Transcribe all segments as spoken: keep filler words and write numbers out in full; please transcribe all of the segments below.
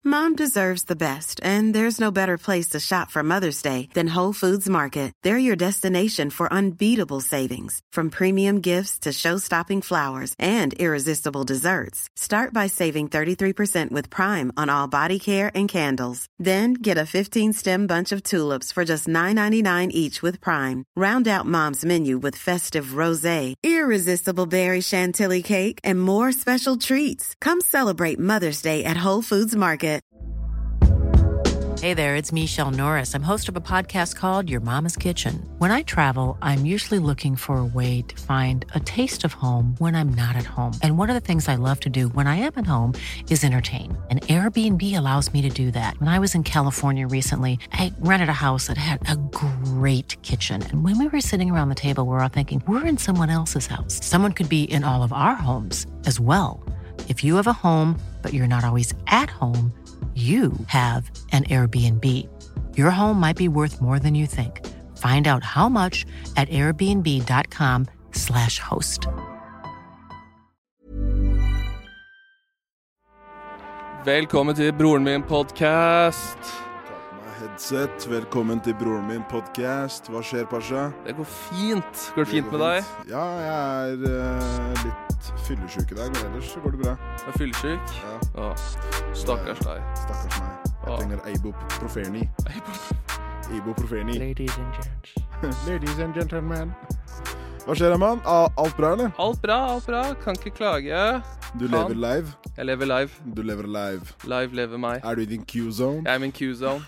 Mom deserves the best, and there's no better place to shop for Mother's Day than Whole Foods Market. They're your destination for unbeatable savings, from premium gifts to show-stopping flowers and irresistible desserts. Start by saving thirty-three percent with Prime on all body care and candles. Then get a fifteen-stem bunch of tulips for just nine ninety-nine each with Prime. Round out Mom's menu with festive rosé, irresistible berry chantilly cake, and more special treats. Come celebrate Mother's Day at Whole Foods Market. Hey there, it's Michelle Norris. I'm host of a podcast called Your Mama's Kitchen. When I travel, I'm usually looking for a way to find a taste of home when I'm not at home. And one of the things I love to do when I am at home is entertain. And Airbnb allows me to do that. When I was in California recently, I rented a house that had a great kitchen. And when we were sitting around the table, we were all thinking, we're in someone else's house. Someone could be in all of our homes as well. If you have a home, but you're not always at home, you have an Airbnb. Your home might be worth more than you think. Find out how much at airbnb.com slash host. Velkommen til Broren min podcast. Takk meg headset. Velkommen til Broren min podcast. Hva skjer, Pasha? Det går fint. Går det fint med deg? Ja, jeg er uh, litt fyllesyk i dag, men ellers så går det bra. Er du fyllesyk? Ja. Åh, stakkars deg. Stakkars meg. Jeg Åh. trenger ibuprofeni. Ibuprofeni. Ladies and gents. Ladies and gentlemen. Hva skjer, mann? Alt bra, eller? Alt bra, alt bra. Kan ikke klage. Du lever live? Jeg lever live. Du lever live. Live lever meg. Er du i din Q-zone? Jeg er i min Q-zone.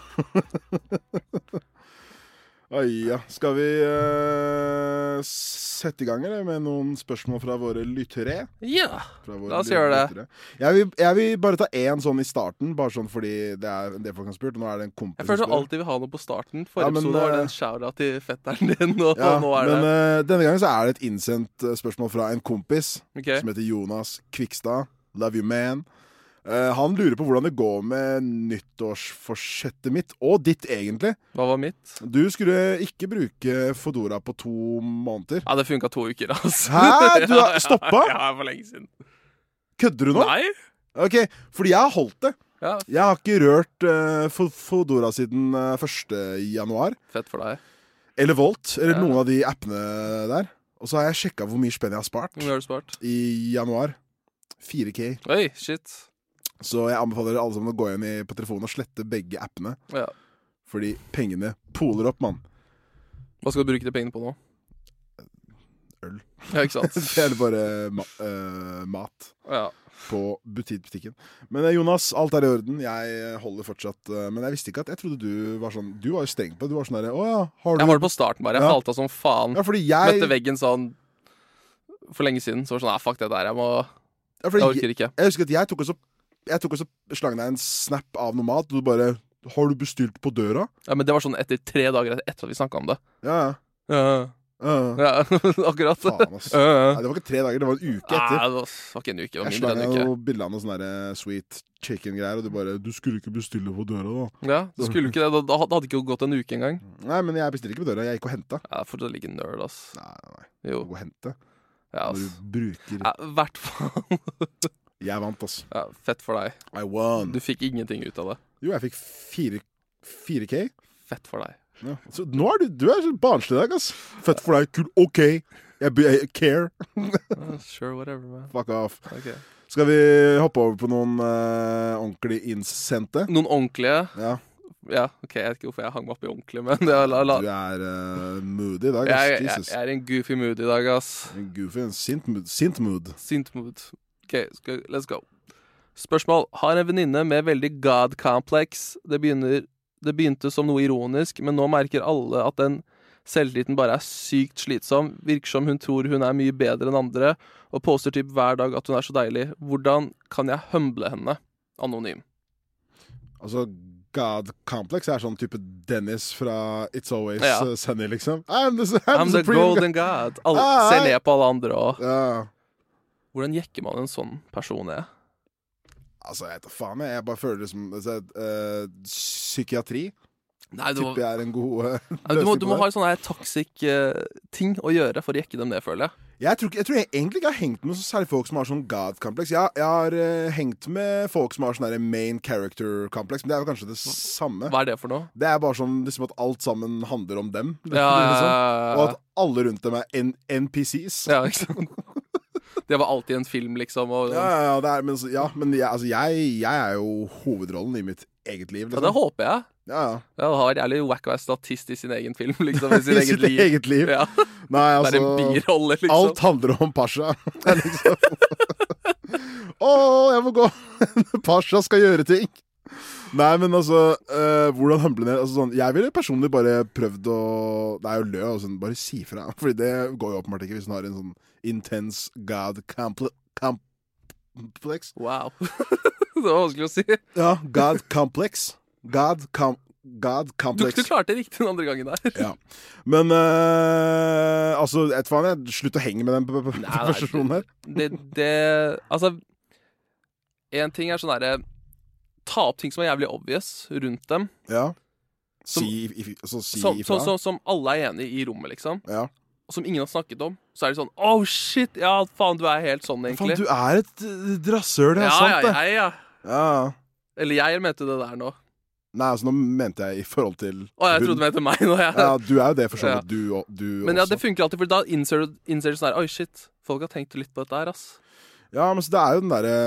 Oi, ja. Skal vi uh, sette i gang eller, med noen spørsmål fra våre lyttere? Ja, Fra våre la oss gjøre det. lyttere. Jeg vil, jeg vil bare ta en sånn i starten, bare sånn fordi det er en del folk har spurt, og nå er det en kompis. Jeg føler som du spør. alltid vil ha noe på starten. Forrige Ja, men, episode var det uh, en shout-out til fetteren din, og Ja, nå er men det... uh, denne gangen så er det et innsendt uh, spørsmål fra en kompis Ok. som heter Jonas Kvikstad. Love you, man. Uh, han lurer på hvordan det går med nyttårsforsettet mitt, og ditt egentlig. Hva var mitt? Du skulle ikke bruke Fodora på to måneder. Ja, det funket to uker, altså. Hæ? Du har stoppet? Ja, for lenge siden. Kødder du nå? Nei? Ok, fordi jeg har holdt det. Ja, Jeg har ikke rørt uh, Fodora siden uh, første januar. fett for deg. Eller Volt, eller Ja. noen av de appene der. Og så har jeg sjekket hvor mye spenn jeg har spart Hvor mye har du spart? i januar. fire K. Oi, shit. Så jeg anbefaler alle sammen å gå inn i, på telefonen og slette begge appene. Ja. Fordi pengene poler opp, mann. Hva skal du bruke de pengene på nå? Øl. Ja, ikke sant? Det er bare ma uh, mat Ja. på butikken. Men uh, Jonas, alt er i orden. Jeg holder fortsatt uh, Men jeg visste ikke at Jeg trodde du var sånn Du var jo strengt på det. Du var sånn der, å ja, har du Jeg var det på starten bare. Jeg Ja. falt av som faen. Ja, fordi jeg Møtte veggen sånn for lenge siden. Så var det sånn, nei, fuck det der. Jeg må ja, fordi Jeg jeg, orker ikke. jeg husker at jeg tok også Jeg tok også slang deg en snap av noe mat, og du bare Har du bestilt på døra? Ja, men det var sånn etter tre dager etter at vi snakket om det. Ja, ja. Ja, ja. ja akkurat. Faen, ass. Ja, ja. Nei, det var ikke tre dager, det var en uke Nei, etter. det var var ikke en uke. Det var Jeg mindre slang enn deg en uke. noe bilde av noe sånn der sweet chicken-greier, og du bare Du skulle ikke bestille på døra, da. Ja, du skulle ikke det. Da, da hadde det ikke gått en uke engang. Nei, men jeg bestiller ikke på døra. Jeg gikk og henta. Ja, for det ligger nerd, ass. Nei, nei, nei. Jo. Gå og hente. Ja, Når ass. du bruker Ja, i hvert fall. Jeg vant, ass. Ja, fett for deg. I won. Du fikk ingenting ut av det. Jo, jeg fikk fire, fire K. Fett for deg. Ja. Så nå er du Du er sånn barnslig i dag, ass. Fett for deg. Kul. OK. Jeg, jeg care. Uh, sure, whatever, man. Fuck off. Ok. Skal vi hoppe over på noen uh, ordentlig innsendte? Noen ordentlige. Ja. Ja, ok, jeg vet ikke hvorfor jeg hang meg opp i ordentlig, men det, la, la. Du er uh, moody i dag, ass. Jeg, jeg, Jesus. jeg er i en goofy mood i dag, ass. En goofy, en sint mood. Sint mood. Sint mood. Ok, skal, let's go. Spørsmål. Har en venninne med veldig God-complex. Det, begynner, det begynte som noe ironisk, men nå merker alle at den selvtilliten bare er sykt slitsom. Virker som hun tror hun er mye bedre enn andre, og poster typ hver dag at hun er så deilig. Hvordan kan jeg humble henne? Anonym. Altså, God Complex er sånn type Dennis fra It's Always Ja. uh, Sunny, liksom. I'm the, I'm I'm the supreme golden god. Alle, Ah, ser hei. ned på alle andre også. Ja. Hvordan jekker man en sånn person er? Altså, jeg vet da faen, jeg. Jeg bare føler det som altså, uh, psykiatri. Nei, du, må, tipper jeg er en god uh, nei, du, må, du må ha en sånn her toxic uh, ting å gjøre for å jekke dem ned, føler jeg. Jeg tror, ikke, jeg tror jeg egentlig ikke har hengt med så særlig folk som har sånn God-kompleks. Jeg, jeg har uh, hengt med folk som har sånn her main character-kompleks, men det er jo kanskje det samme. Hva er det for noe? Det er bare sånn liksom at alt sammen handler om dem. Ja, liksom. ja, Og at alle rundt dem er N P Cs. ja, ikke sant? Det var alltid en film, liksom. Og, Ja, ja, ja, det er, men, så- ja, men jeg, altså, jeg, jeg er jo hovedrollen i mitt eget liv. ja, Liksom. det håper jeg. Ja, ja. Ja, det har vært jævlig wack å være statist i sin egen film, liksom. I sin I eget sitt liv. eget liv. Ja, Nei, det er altså en birolle, liksom. alt handler om Pasha. Det er liksom Å, jeg må gå! Pasha skal gjøre ting. Nei, men altså øh, hvordan humble ned altså, sånn, jeg ville personlig bare prøvd å Det er jo lø og sånn, bare si fra. Fordi det går jo åpenbart ikke hvis man har en sånn intense God complex. Complex. Wow. Det var vanskelig å si. Ja, God complex. God, com God Du, complex. du klarte det riktig den andre gangen der. Ja. Men øh, altså, et faen, jeg slutt å henge med den p- p- Nei, nei, personen her. Det, det Altså, en ting er sånn derre ta opp ting som er jævlig obvious rundt dem. Ja. Som- Si, if, altså, si Som, ifra. som, som, som alle er enig i i rommet, liksom. Ja. Og som ingen har snakket om. Så er det sånn oh shit, ja faen, du er helt sånn, Faen, egentlig. du er et uh, drassøl, det er ja, sant, ja, det. ja, ja. Ja. Eller jeg mente det der nå. Nei, altså, nå mente jeg i forhold til Å, jeg hun. trodde du mente meg nå. Jeg. Ja, du er jo det for så Ja. vidt, du, og- du Men ja, også. det funker alltid, for da innser du, innser du sånn her oi shit, folk har tenkt litt på dette her, ass. Ja, men så det er jo den derre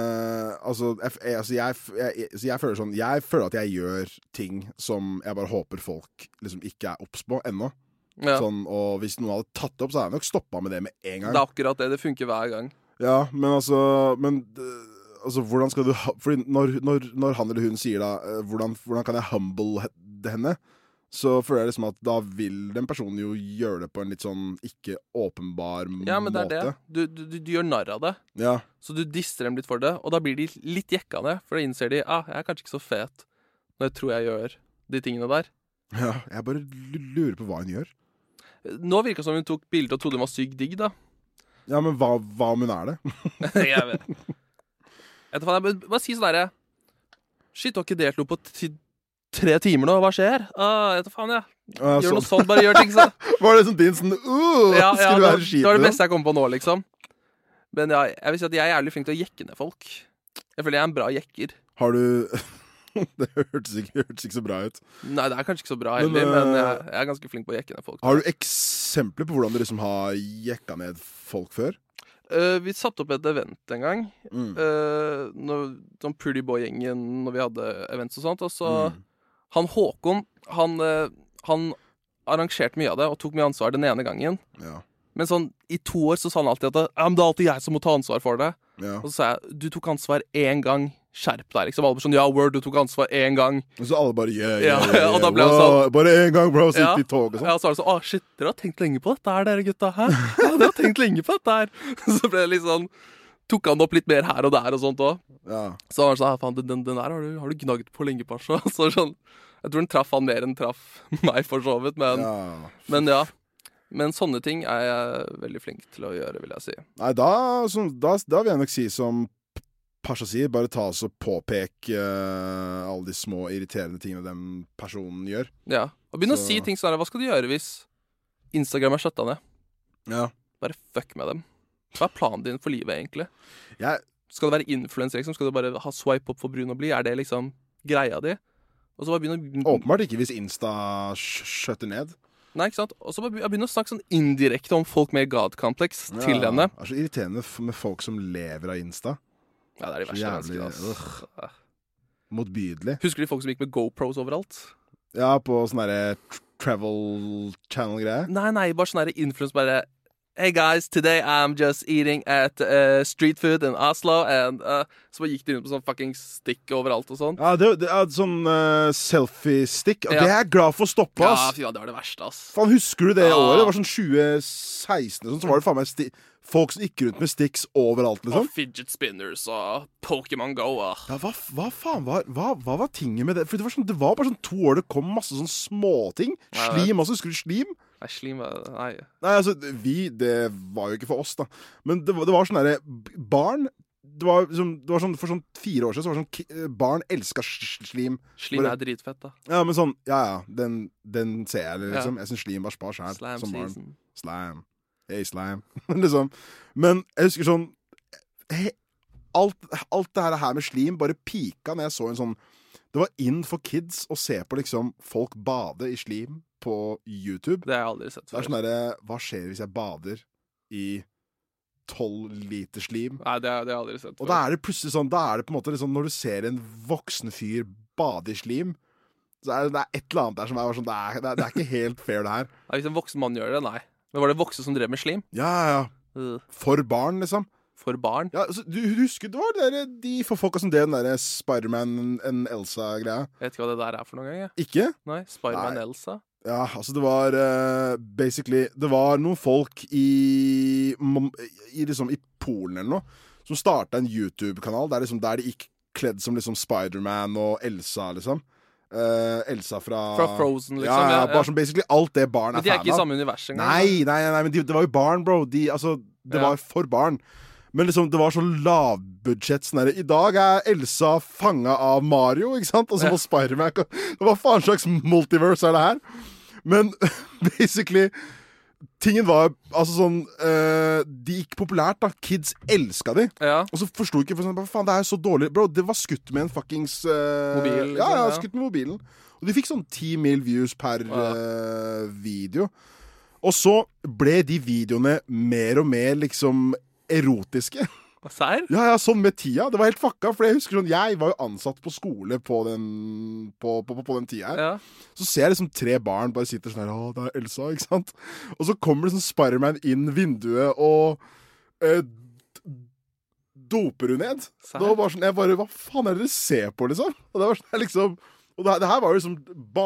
altså, jeg, jeg, altså jeg, jeg, så jeg føler sånn Jeg føler at jeg gjør ting som jeg bare håper folk liksom ikke er obs på ennå. Ja. Sånn, og hvis noen hadde tatt det opp, så hadde jeg nok stoppa med det med en gang. Det er akkurat det. Det funker hver gang. Ja, men altså Men øh, altså, hvordan skal du ha- Fordi når, når, når han eller hun sier da øh, hvordan, hvordan kan jeg humble he- henne? Så føler jeg liksom at da vil den personen jo gjøre det på en litt sånn ikke åpenbar Ja, men det er måte. det. Du, du, du, du gjør narr av det. Ja. Så du dister dem litt for det, og da blir de litt jekka ned. For da innser de ah, jeg er kanskje ikke så fet når jeg tror jeg gjør de tingene der. ja. Jeg bare l- lurer på hva hun gjør. Nå virka det som hun tok bilde og trodde hun var sykt digg, da. Ja, men hva, hva om hun er det? jeg vet. Etter faen, jeg bare si sånn derre shit, du har ikke delt noe på ti tre timer nå, hva skjer? Ah, vet du faen, jeg. Ja, Gjør noe sånn. sånt, bare gjør ting sånn. Var det sånn din sånn uh, Ja, ja, Skulle det, være det skiten var det din? beste jeg kom på nå, liksom. Men ja, jeg vil si at jeg er jævlig flink til å jekke ned folk. Jeg føler jeg er en bra jekker. Har du Det hørtes ikke, hørtes ikke så bra ut. Nei, det er kanskje ikke så bra Men, heller, men, øh, jeg, jeg er ganske flink på å jekke ned folk. Har du eksempler på hvordan du liksom har jekka ned folk før? Uh, vi satte opp et event en gang. Mm. Uh, når, sånn Pretty Boy-gjengen, når vi hadde events og sånt. Og så Mm. han Håkon, han, uh, han arrangerte mye av det og tok mye ansvar den ene gangen. Ja. Men sånn, i to år så sa han alltid at ja, men det er alltid jeg som må ta ansvar for det. Ja. Og så sa jeg du tok ansvar én gang. Skjerp deg, liksom. Alle bare sånn ja, word, du tok ansvar én gang. Og så alle bare yeah, Ja, yeah, yeah, og da ble han wow, Bare én gang, bro, sitte Ja. i tog og sånn. Ja, så var det sånn, å shit, dere har tenkt lenge på dette her, dere gutta. Hæ? Ja, dere har tenkt lenge på dette her. Så ble det litt sånn, tok han opp litt mer her og der og sånt også. Ja. Så var det sånn, faen, den, den der har du, har du gnagd på lenge, Pasha. Så sånn, jeg tror den traff han mer enn traff meg for så vidt, men ja. ja. men ja. Men sånne ting er jeg veldig flink til å gjøre, vil jeg si. Nei, da, som, da, da vil jeg nok si som Pasha sier, bare ta oss og påpek uh, alle de små irriterende tingene den personen gjør. Ja, og begynne Så- å si ting sånn her, hva skal du gjøre hvis Instagram er shutta ned? Ja. Bare fuck med dem. Hva er planen din for livet, egentlig? Jeg, Skal du være influencer, liksom? Skal du bare ha swipe opp for brun og blid? Er det liksom greia di? Og så bare begynne å åpenbart ikke hvis Insta sh- skjøtter ned. Nei, ikke sant? Og så bare begynne å snakke sånn indirekte om folk med God-kompleks til Ja, henne. Det er så irriterende f- med folk som lever av Insta. Ja, det er de Så verste jævlig, menneskene, ass. Motbydelig. Husker du de folk som gikk med GoPros overalt? Ja, på sånn derre tr- travel channel-greie. Nei, nei, bare sånn der influence bare Hey guys, today I'm just eating at uh, street food in Oslo and uh, så bare gikk de rundt på sånn fucking stick overalt og sånn. Ja, det, det er sånn uh, selfie-stick. Og Ja. det er jeg glad for å stoppe, Ja, ass. fy faen, det var det verste, ass. Faen, husker du det Ja. året? Det var sånn tjue seksten og sånn, så var det faen meg sti folk som gikk rundt med sticks overalt, liksom. Og fidget spinners og Pokémon Go. Ah. Ja, hva, hva faen var, hva, hva var tinget med det? For det var, sånn, det var bare sånn to år det kom masse sånn småting. Ja, Slim også, husker du slim? Nei, slim var Nei. Nei, altså, vi, det var jo ikke for oss da. Men det var, det var sånn derre, barn, det var, liksom, det var sånn, for sånn fire år siden så var det sånn ki- barn elsker slim. Slim Bare- er dritfett, da. Ja, men sånn, ja, ja, den, den ser jeg, liksom. Jeg synes slim var spar selv, Slam som barn. season. Slam. Hey, slam. liksom. Men jeg husker sånn he, alt, alt det her, her med slim bare pika når jeg så en sånn. Det var inn for kids å se på liksom folk bade i slim på YouTube. Det har jeg aldri sett Det er før. sånn derre, hva skjer hvis jeg bader i tolv liter slim? Nei, det har det har jeg aldri sett Og før. da er det plutselig sånn, da er det på en måte liksom, når du ser en voksen fyr bade i slim, så er det, det er et eller annet der som er sånn, det er, det er, det er ikke helt fair det her. Nei, hvis en voksen mann gjør det, nei. Men var det voksne som drev med slim? Ja, ja, ja. Uh, For barn, liksom. For barn? Ja, altså, du husker, det var der, de for folka som det den der Spider-Man en Elsa-greia. Jeg vet ikke hva det der er for noen gang, jeg. Ikke? Nei, Spiderman Nei. Elsa? Ja, altså det var uh, basically, det var noen folk i, i, liksom, i Polen eller noe, som startet en YouTube-kanal, der, liksom, der de gikk kledd som liksom Spider-Man og Elsa, liksom. Uh, Elsa fra... Fra Frozen, liksom. Ja, ja, ja, bare ja. som basically alt det barn Men er de er fan ikke i av. samme univers engang. Nei, nei, nei, men de, det var jo barn, bro. De, altså, det Ja. var for barn. Men liksom, det var så lavbudsjett sånn der. I dag er Elsa fanget av Mario, ikke sant? Og så Ja. var Spider-Man. Hva faen slags multiverse er det her? Men basically, tingen var altså sånn eh, de gikk populært, da. Kids elsket de. Ja. Og så forsto ikke for sånn, hva faen, det er så dårlig. Bro, det var skutt med en fuckings eh, Mobil, liksom, ja, ja, ja. skutt med mobilen. Og de fikk sånn ti mil views per Ja. eh, video. Og så ble de videoene mer og mer liksom erotiske. Serr? Ja, ja, sånn med tida. Det var helt fucka. For jeg husker sånn, jeg var jo ansatt på skole på den, på, på, på, på den tida her. Ja. Så ser jeg liksom tre barn bare sitter sånn her, å, det er Elsa, ikke sant? Og så kommer det sånn Spider-Man inn vinduet og eh, d- doper hun ned. Serr? Det var bare sånn, jeg bare, hva faen er det dere ser på, liksom? Og det var sånn, jeg liksom, og det, her- det her var jo liksom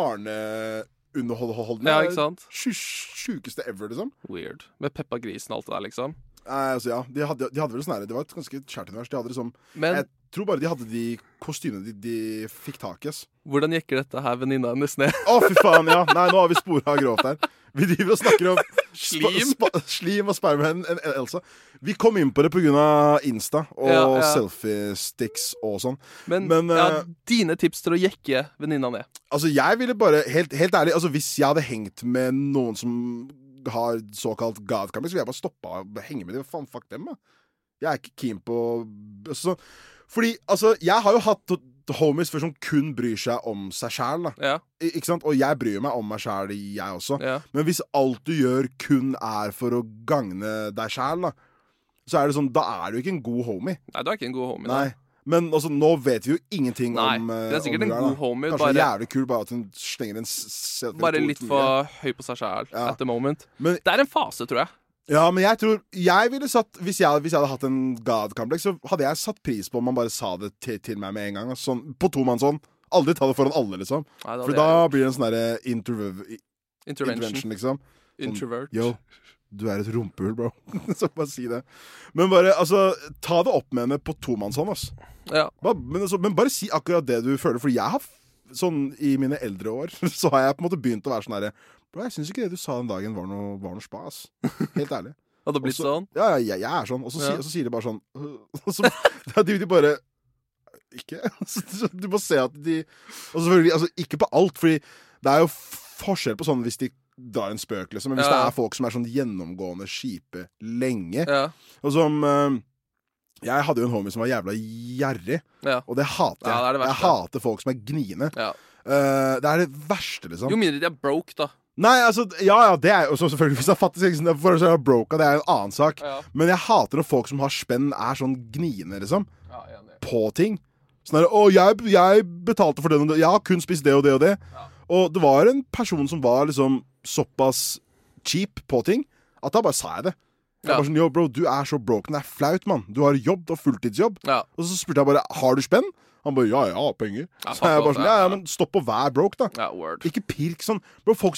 barneunderholdning. Ja, ikke sant? Sju- Sjukeste ever, liksom. Weird. Med Peppa Grisen og alt det der, liksom. Nei, altså ja, de hadde, de hadde vel sånn her, det var et ganske kjært univers. De hadde liksom, Men jeg tror bare de hadde de kostymene de, de fikk tak i, ass. hvordan jekker dette her venninna hennes ned? Å, fy faen, ja. Nei, nå har vi sporet grovt her. Vi driver og snakker om Slim? spa, spa, slim og Spiderman en Elsa. Vi kom inn på det på grunn av Insta og Ja, ja. selfie-sticks og sånn. Men, Men, ja, eh, dine tips til å jekke venninna ned. Altså, jeg ville bare, helt, helt ærlig, altså hvis jeg hadde hengt med noen som har såkalt godkammer, så ville jeg bare stoppa å henge med dem. Faen, fuck dem, da. Jeg er ikke keen på altså, fordi, altså, jeg har jo hatt homies for som kun bryr seg om seg selv, da. Ja, I- Ikke sant? Og jeg bryr meg om meg selv, jeg også. ja. Men hvis alt du gjør kun er for å gagne deg selv, da, så er det sånn, da er du ikke en god homie. Nei, du er ikke en god homie. Nei. Men altså, nå vet vi jo ingenting Nei, om eh, det er sikkert om en det der, god da. homie, Kanskje bare- jævlig kul bare at hun slenger en s- selfie Bare to- litt to- for høy på seg sjæl Ja. at the moment. Men, Det er en fase, tror jeg. ja, men jeg tror Jeg ville satt Hvis jeg, hvis jeg hadde hatt en god-kompleks, så hadde jeg satt pris på om man bare sa det til, til meg med en gang. Sånn, på tomannshånd. Aldri ta det foran alle, liksom. Nei, For det da hadde blir det en sånn derre interv- jeg- Intervention. intervention, liksom. Sånn, Introvert. Yo, du er et rumpehull, bro. Så bare si det. Men bare, altså, ta det opp med henne på tomannshånd, ass. Ja. Bare, men, altså, men bare si akkurat det du føler. For jeg har, f- sånn i mine eldre år, så har jeg på en måte begynt å være sånn herre Bro, jeg syns ikke det du sa den dagen var noe, var noe spa, ass. Helt ærlig. Hadde det blitt Og så- sånn? Ja, ja, jeg, jeg er sånn. Og så, Ja. sier- og så sier de bare sånn Og så da de, de bare Ikke? Så Du må se at de Og selvfølgelig, altså, ikke på alt, fordi det er jo forskjell på sånn hvis de drar en spøk, liksom. Men hvis Ja. det er folk som er sånn gjennomgående kjipe lenge, Ja. og som eh, Jeg hadde jo en homie som var jævla gjerrig, ja. og det hater jeg. Ja, det er det jeg verste. hater folk som er gniende. ja. Eh, det er det verste, liksom. Jo mindre de er broke, da. Nei, altså, ja, ja, det er jo så selvfølgelig hvis jeg fatter seg, for så er jeg broke, det er en annen sak. Ja. Men jeg hater når folk som har spenn, er sånn gniende, liksom. Ja, enig. På ting. Sånn der, å, jeg, jeg betalte for det og det. Jeg har kun spist det og det og det. Ja. Og det var en person som var liksom såpass cheap på ting, at da bare sa jeg det. Jeg Ja. bare sånn, yo, bro, du er så broken. Det er flaut, mann. Du har jobb, du har fulltidsjobb. Ja. Og så spurte jeg bare, har du spenn? Han bare, ja, jeg har penger. Ja, så jeg fuck bare off, sånn, ja, ja, ja, ja. men stopp å være broke, da. ja, word. Ikke pirk sånn. Bro, folk som driver og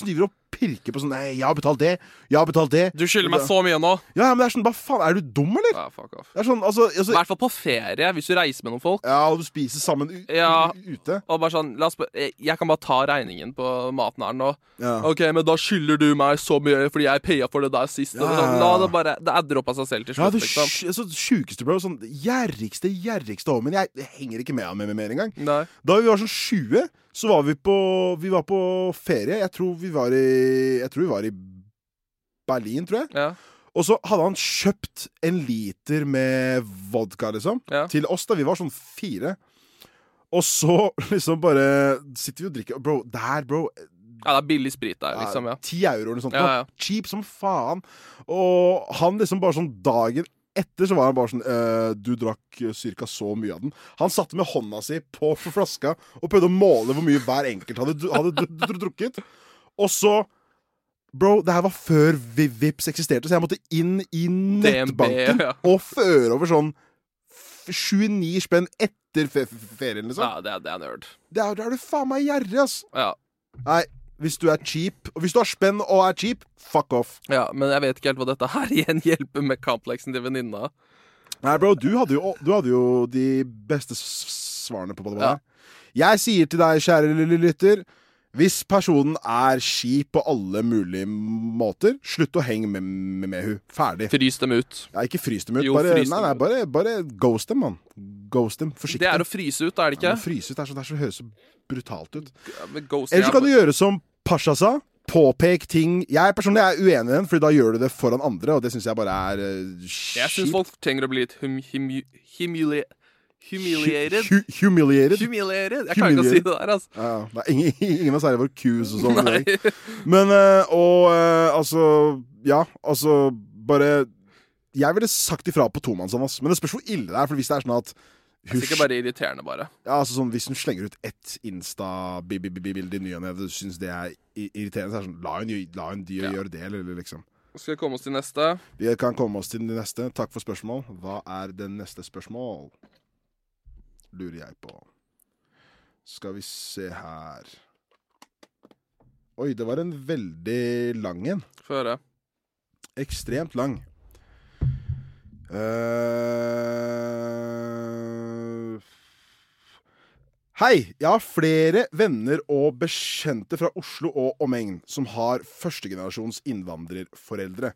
pirke på sånn, nei, jeg har betalt det, jeg har betalt det. Du skylder meg så mye nå. Ja, men det er sånn, hva faen, er du dum, eller? Ja, fuck off. Det er sånn, altså, altså I hvert fall på ferie, hvis du reiser med noen folk. Ja, og du spiser sammen u Ja. ute. Og bare sånn, la oss, jeg kan bare ta regningen på maten her nå. Ja. Ok, men da skylder du meg så mye, fordi jeg paya for det der sist. Ja. Sånn, la det bare, det adder opp av seg selv til Ja, slutt, det liksom. så sjukeste, bro, sånn, gjerrigste, gjerrigste homien. Jeg, jeg henger ikke med han med mer engang. Nei. Da vi var sånn tjue, så var vi på, vi var på ferie. Jeg tror vi var i, jeg tror vi var i Berlin, tror jeg. Ja. Og så hadde han kjøpt en liter med vodka, liksom, Ja. til oss da. Vi var sånn fire. Og så liksom bare sitter vi og drikker. Bro, der, bro. Ja, det er billig sprit der, liksom, ja. Ti euro eller noe sånt. Ja, ja. Cheap som faen. Og han liksom bare sånn dagen etter så var han bare sånn øh, du drakk cirka så mye av den. Han satte med hånda si på flaska og prøvde å måle hvor mye hver enkelt hadde, hadde dr dr drukket. Og så bro, det her var før Vipps eksisterte, så jeg måtte inn i nettbanken D M B, ja. og føre over sånn tjueni spenn etter fe ferien, liksom. Ja, det er, det er nerd. Det er, det er du faen meg gjerrig, ass. Ja. Nei, hvis du er cheap, og hvis du har spenn og er cheap, fuck off. Ja, men jeg vet ikke helt hva dette her igjen hjelper med kompleksen til venninna. Nei, bro, du hadde jo, du hadde jo de beste s- svarene på det. Ja. Jeg sier til deg, kjære lille lytter, hvis personen er kjip på alle mulige måter, slutt å henge med, med, med hun. Ferdig. Frys dem ut. Ja, ikke frys dem ut. Jo, bare, frys nei, dem nei, ut. bare, bare ghost dem, mann. Ghost dem, forsiktig. Det er å fryse ut, er det ikke? Ja, men fryse ut, det er så, det er så, høres så brutalt ut. Ja, men ghost, Ellers så ja. kan du gjøre som Pasha sa. Påpek ting. Jeg personlig er uenig i den, for da gjør du det foran andre, og det synes jeg bare er uh, Jeg synes folk trenger å bli litt hum, hum, humili humiliated. Hu humiliated. Humiliated. Jeg klarer ikke å si det der, altså. Ja, det er ingen, ingen av særlig våre Q's og sånn. Nei. Men, uh, og uh, altså, ja, altså, bare, jeg ville sagt ifra på tomannshånd, ass. Men det spørs hvor ille det er, for hvis det er sånn at Det er sikkert bare irriterende, bare. Ja, altså sånn, hvis hun slenger ut ett Insta-bilde i ny og ned, du synes det er i- irriterende, så er det sånn, la hun, gjø- la hun de Ja. gjøre det, eller liksom. Skal vi komme oss til neste? Vi kan komme oss til det neste. Takk for spørsmål. Hva er det neste spørsmål? Lurer jeg på. Skal vi se her. Oi, det var en veldig lang en. Få høre. Ekstremt lang. Uh... Hei, jeg har flere venner og bekjente fra Oslo og omegn som har førstegenerasjons innvandrerforeldre.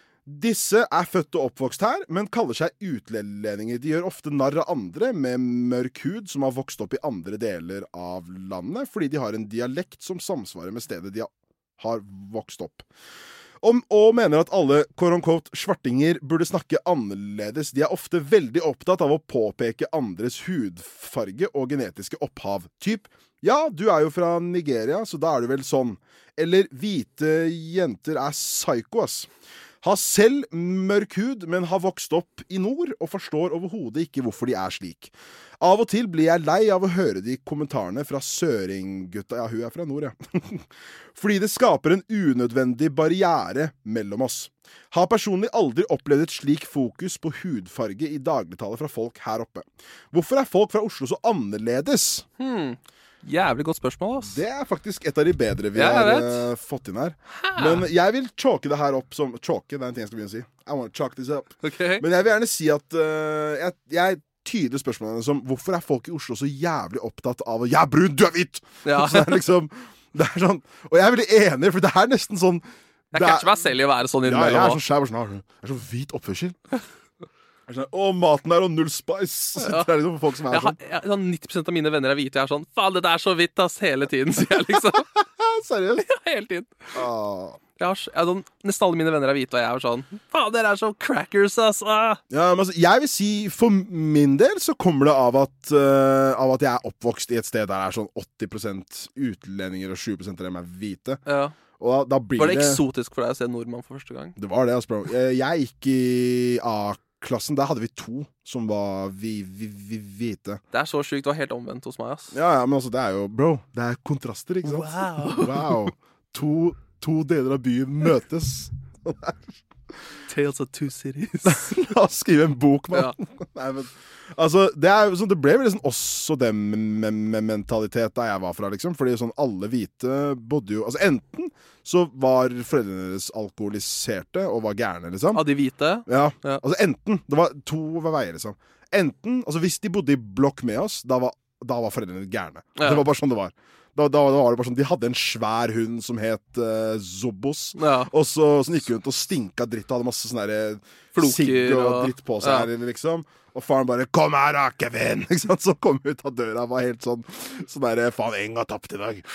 Disse er født og oppvokst her, men kaller seg utlendinger. De gjør ofte narr av andre med mørk hud som har vokst opp i andre deler av landet, fordi de har en dialekt som samsvarer med stedet de har vokst opp. Og, og mener at alle quote-unquote svartinger burde snakke annerledes. De er ofte veldig opptatt av å påpeke andres hudfarge og genetiske opphav. Typ, ja, du er jo fra Nigeria, så da er du vel sånn. Eller, hvite jenter er psycho, ass. Har selv mørk hud, men har vokst opp i nord, og forstår overhodet ikke hvorfor de er slik. Av og til blir jeg lei av å høre de kommentarene fra søringgutta. Ja, hun er fra nord, ja. Fordi det skaper en unødvendig barriere mellom oss. Har personlig aldri opplevd et slik fokus på hudfarge i dagligtale fra folk her oppe. Hvorfor er folk fra Oslo så annerledes? Hmm. Jævlig godt spørsmål, ass. Det er faktisk et av de bedre vi Ja, jeg har vet. uh, fått inn her. Men jeg vil chalke det her opp som Chalke, det er en ting jeg skal begynne å si. I want to chalk this up. Ok. Men jeg vil gjerne si at uh, jeg, jeg tyder spørsmålene som hvorfor er folk i Oslo så jævlig opptatt av å Jeg er brun, du er hvit! Ja. Så det er liksom det er sånn, og jeg er veldig enig, for det er nesten sånn Jeg det er- catcher meg selv i å være sånn Ja, jeg er innimellom. sånn skjær, bare sånn, ah, jeg er så hvit oppførsel. Jeg er sånn, å, maten er og null spice. Ja. Det er liksom folk som er Jeg har, sånn. jeg, sånn nitti prosent av mine venner er hvite. Jeg er sånn faen, det er så hvitt, ass, hele tiden, sier jeg liksom. Seriøst? Hele tiden. Ah. Jeg har, s- jeg, har sånn, nesten alle mine venner er hvite, og jeg er sånn faen, dere er så crackers, ass. Ah. Ja, men altså, jeg vil si, for min del så kommer det av at, uh, av at jeg er oppvokst i et sted der det er sånn åtti prosent utlendinger og tjue prosent av dem er hvite. Ja. Og da, da blir Var det det eksotisk for deg å se nordmann for første gang? Det var det, altså, bro. Jeg, jeg gikk i A-klassen, der hadde vi to som var vi, vi, vi, hvite. Det er så sjukt, det var helt omvendt hos meg, ass. Ja, ja, men altså, det er jo, bro, det er kontraster, ikke sant? Wow. Wow. To, to deler av byen møtes. Tales of Two Cities. La oss skrive en bok, mann. Ja. Nei, men altså, det, er, sånn, det ble vel liksom også den mentalitet da jeg var fra, liksom. Fordi sånn, alle hvite bodde jo Altså, enten så var foreldrene deres alkoholiserte og var gærne, liksom. Av de hvite? Ja, Ja. altså enten Det var to veier, liksom. Enten, altså hvis de bodde i blokk med oss, da var, da var foreldrene gærne. Ja. Det var bare sånn det var. Da, da, da var det bare sånn De hadde en svær hund som het uh, Zobos. Ja. Og så som gikk rundt og stinka dritt og hadde masse sånn derre Floker sigg og, og- dritt på seg, Ja. liksom. Og faren bare 'Kom her da, Kevin!' Ikke sant? Så kom hun ut av døra og var helt sånn Sånn derre 'Faen, Eng har tapt i dag'.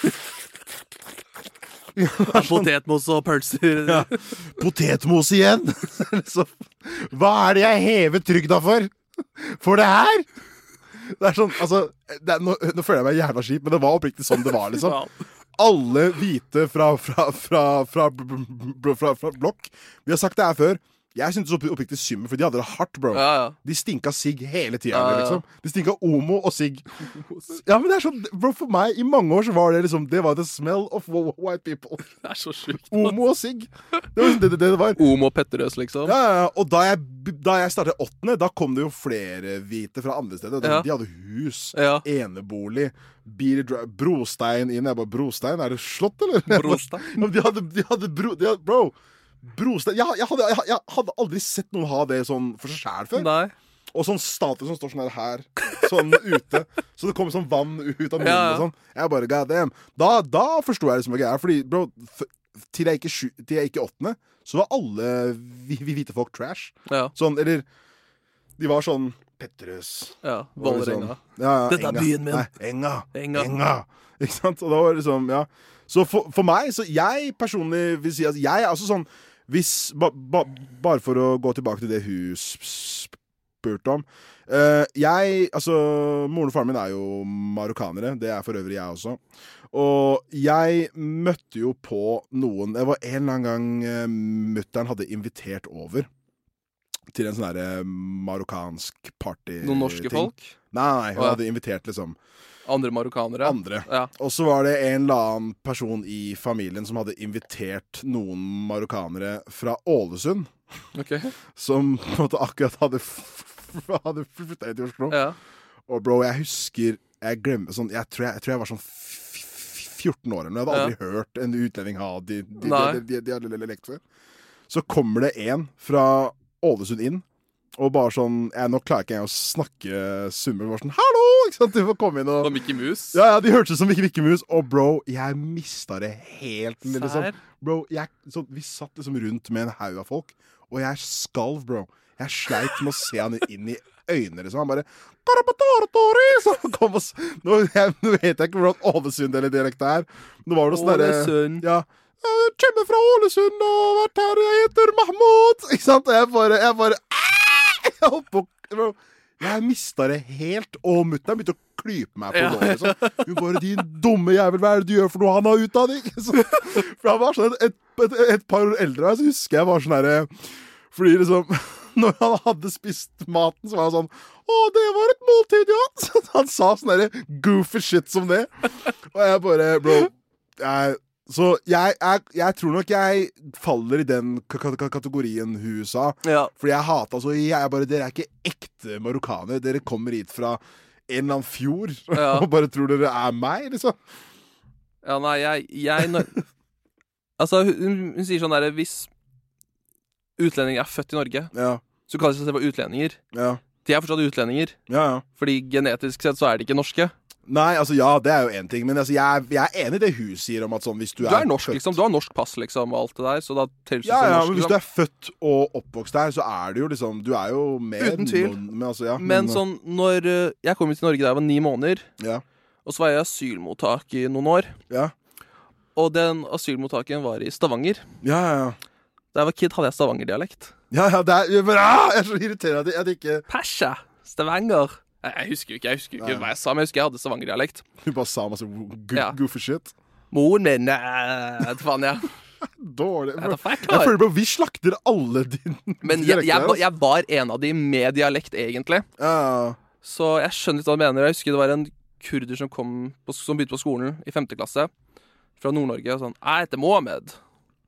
Potetmos og pølser. Ja. Potetmos igjen! Så, hva er det jeg hever trygda for? For det her? Det er sånn, altså det er, nå, nå føler jeg meg jævla skip, men det var oppriktig sånn det var, liksom. Ja. Alle hvite fra, fra, fra, fra, fra, fra, fra blokk. Vi har sagt det her før. Jeg syntes oppriktig synd, for de hadde det hardt, bro. Ja, ja. De stinka sigg hele tida, Ja, ja. liksom. De stinka Omo og sigg. Ja, men det er sånn, bro, for meg, i mange år så var det liksom Det var the smell of white people. Det er så sjukt. Omo og sigg. Det var det det, det var. Omo og Petterøes, liksom. Ja, ja, ja. Og da jeg, da jeg startet åttende, da kom det jo flere hvite fra andre steder. De, Ja. de hadde hus, Ja. enebolig, bil, dri- brostein inn. Jeg bare, brostein? Er det slott, eller? Brostein? Ja, men de hadde, de hadde bro... De hadde, bro, brostein jeg, jeg, hadde, jeg, jeg hadde aldri sett noen ha det sånn for seg selv før. Nei. Og sånn statue som står sånn her, her sånn ute. Så det kom sånn vann ut av munnen Ja, ja. og sånn. Jeg bare, god damn. Da, da forstod jeg det som var greia. Fordi, bro, f til jeg gikk i sju- til jeg gikk i åttende, så var alle vi, vi hvite folk trash. Ja. Sånn, eller De var sånn Petterøes. Ja. Var det Vålerenga. sånn, ja, ja, Dette er Enga. byen min. Nei, Enga. Enga. Enga. Ikke sant? Og da var det liksom, ja. Så for, for meg, så jeg personlig vil si at jeg er altså sånn Hvis, ba, ba, bare for å gå tilbake til det hun sp- spurte om. Eh, jeg, altså Moren og faren min er jo marokkanere. Det er for øvrig jeg også. Og jeg møtte jo på noen Det var en eller annen gang uh, mutteren hadde invitert over til en sånn derre marokkansk party. Noen norske ting. folk? Nei, nei, hun Å, ja. hadde invitert liksom Andre marokkanere? andre. Ja. Og så var det en eller annen person i familien som hadde invitert noen marokkanere fra Ålesund, Ok. som på en måte akkurat hadde, f hadde flyttet inn til Oslo. Ja. Og bro, jeg husker Jeg glemmer sånn Jeg tror jeg, jeg, tror jeg var sånn f f fjorten år, men jeg hadde aldri hørt en utlending ha de, de, Nei. de, de, de hadde lekt før. Så kommer det en fra Ålesund inn, og bare sånn jeg, Nå klarer ikke jeg å snakke summer. Bare sånn 'hallo!' Ikke sant? Du får komme inn og Og Mickey Mouse? Ja, ja, de hørtes ut som Mikke Mikke Mus. Og bro, jeg mista det helt. Liksom. Sær? Bro, jeg, så Vi satt liksom rundt med en haug av folk, og jeg skalv, bro. Jeg sleit med å se han inn i øynene, liksom. Han bare så han kom og, s- nå, jeg, nå vet jeg ikke hvordan Ålesund eller dialekt er. Nå var det sånn derre Ålesund. Ja. Jeg kommer fra Ålesund og har vært her, jeg heter Mahmoud. Ikke sant? Og jeg bare, jeg bare Jeg holdt på bro. Jeg mista det helt, og mutter'n begynte å klype meg på Ja. låret. Liksom. Hun bare 'din dumme jævel, hva er det du gjør for noe? Han har utdanning!' Så, for han var sånn et, et, et, et par år eldre, og så husker jeg var sånn herre Fordi liksom når han hadde spist maten, så var han sånn 'Å, det var et måltid, ja!' Så han sa sånn derre goofy shit som det. Og jeg bare Bro, jeg Så jeg, jeg, jeg tror nok jeg faller i den k k kategorien hun sa. Ja. Fordi jeg hata så jeg bare Dere er ikke ekte marokkanere. Dere kommer hit fra en eller annen fjord Ja. og bare tror dere er meg, liksom. Ja, nei, jeg, jeg når, Altså, hun, hun sier sånn derre Hvis utlendinger er født i Norge, Ja, så kalles de seg for utlendinger. ja, De er fortsatt utlendinger, ja, ja. fordi genetisk sett så er de ikke norske. Nei, altså ja, det er jo én ting, men altså, jeg, jeg er enig i det hun sier om at sånn hvis du, Du er norsk, født, liksom. Du har norsk pass, liksom, og alt det der, så da telles du Ja, som ja, norsk. men hvis liksom. du er født og oppvokst der, så er du jo liksom Du er jo mer Uten tvil. noen- Men, altså, ja, Men sånn, når eh, jeg kom til Norge da jeg var ni måneder, Ja, og så var jeg i asylmottak i noen år, ja, og den asylmottaken var i Stavanger. ja, ja, ja. Da jeg var kid, hadde jeg stavangerdialekt. Ja, ja, det er, men, ah, jeg er så irriterende at jeg- at jeg ikke Persa! Stavanger! Jeg, jeg husker jo ikke jeg husker jo ikke Ja. hva jeg sa, men jeg husker jeg hadde stavangerdialekt. Hun bare sa masse go Ja. goofy shit. Moren min eh, vet faen jeg. Dårlig. Vet da faen, jeg Jeg har- føler bare vi slakter alle dine Men jeg, jeg, dialekter, var- jeg var en av de med dialekt, egentlig. Ja, Så jeg skjønner litt hva du mener. Jeg husker det var en kurder som, kom på, som begynte på skolen i femte klasse, fra Nord-Norge, og sånn 'Jeg heter Mohammed'.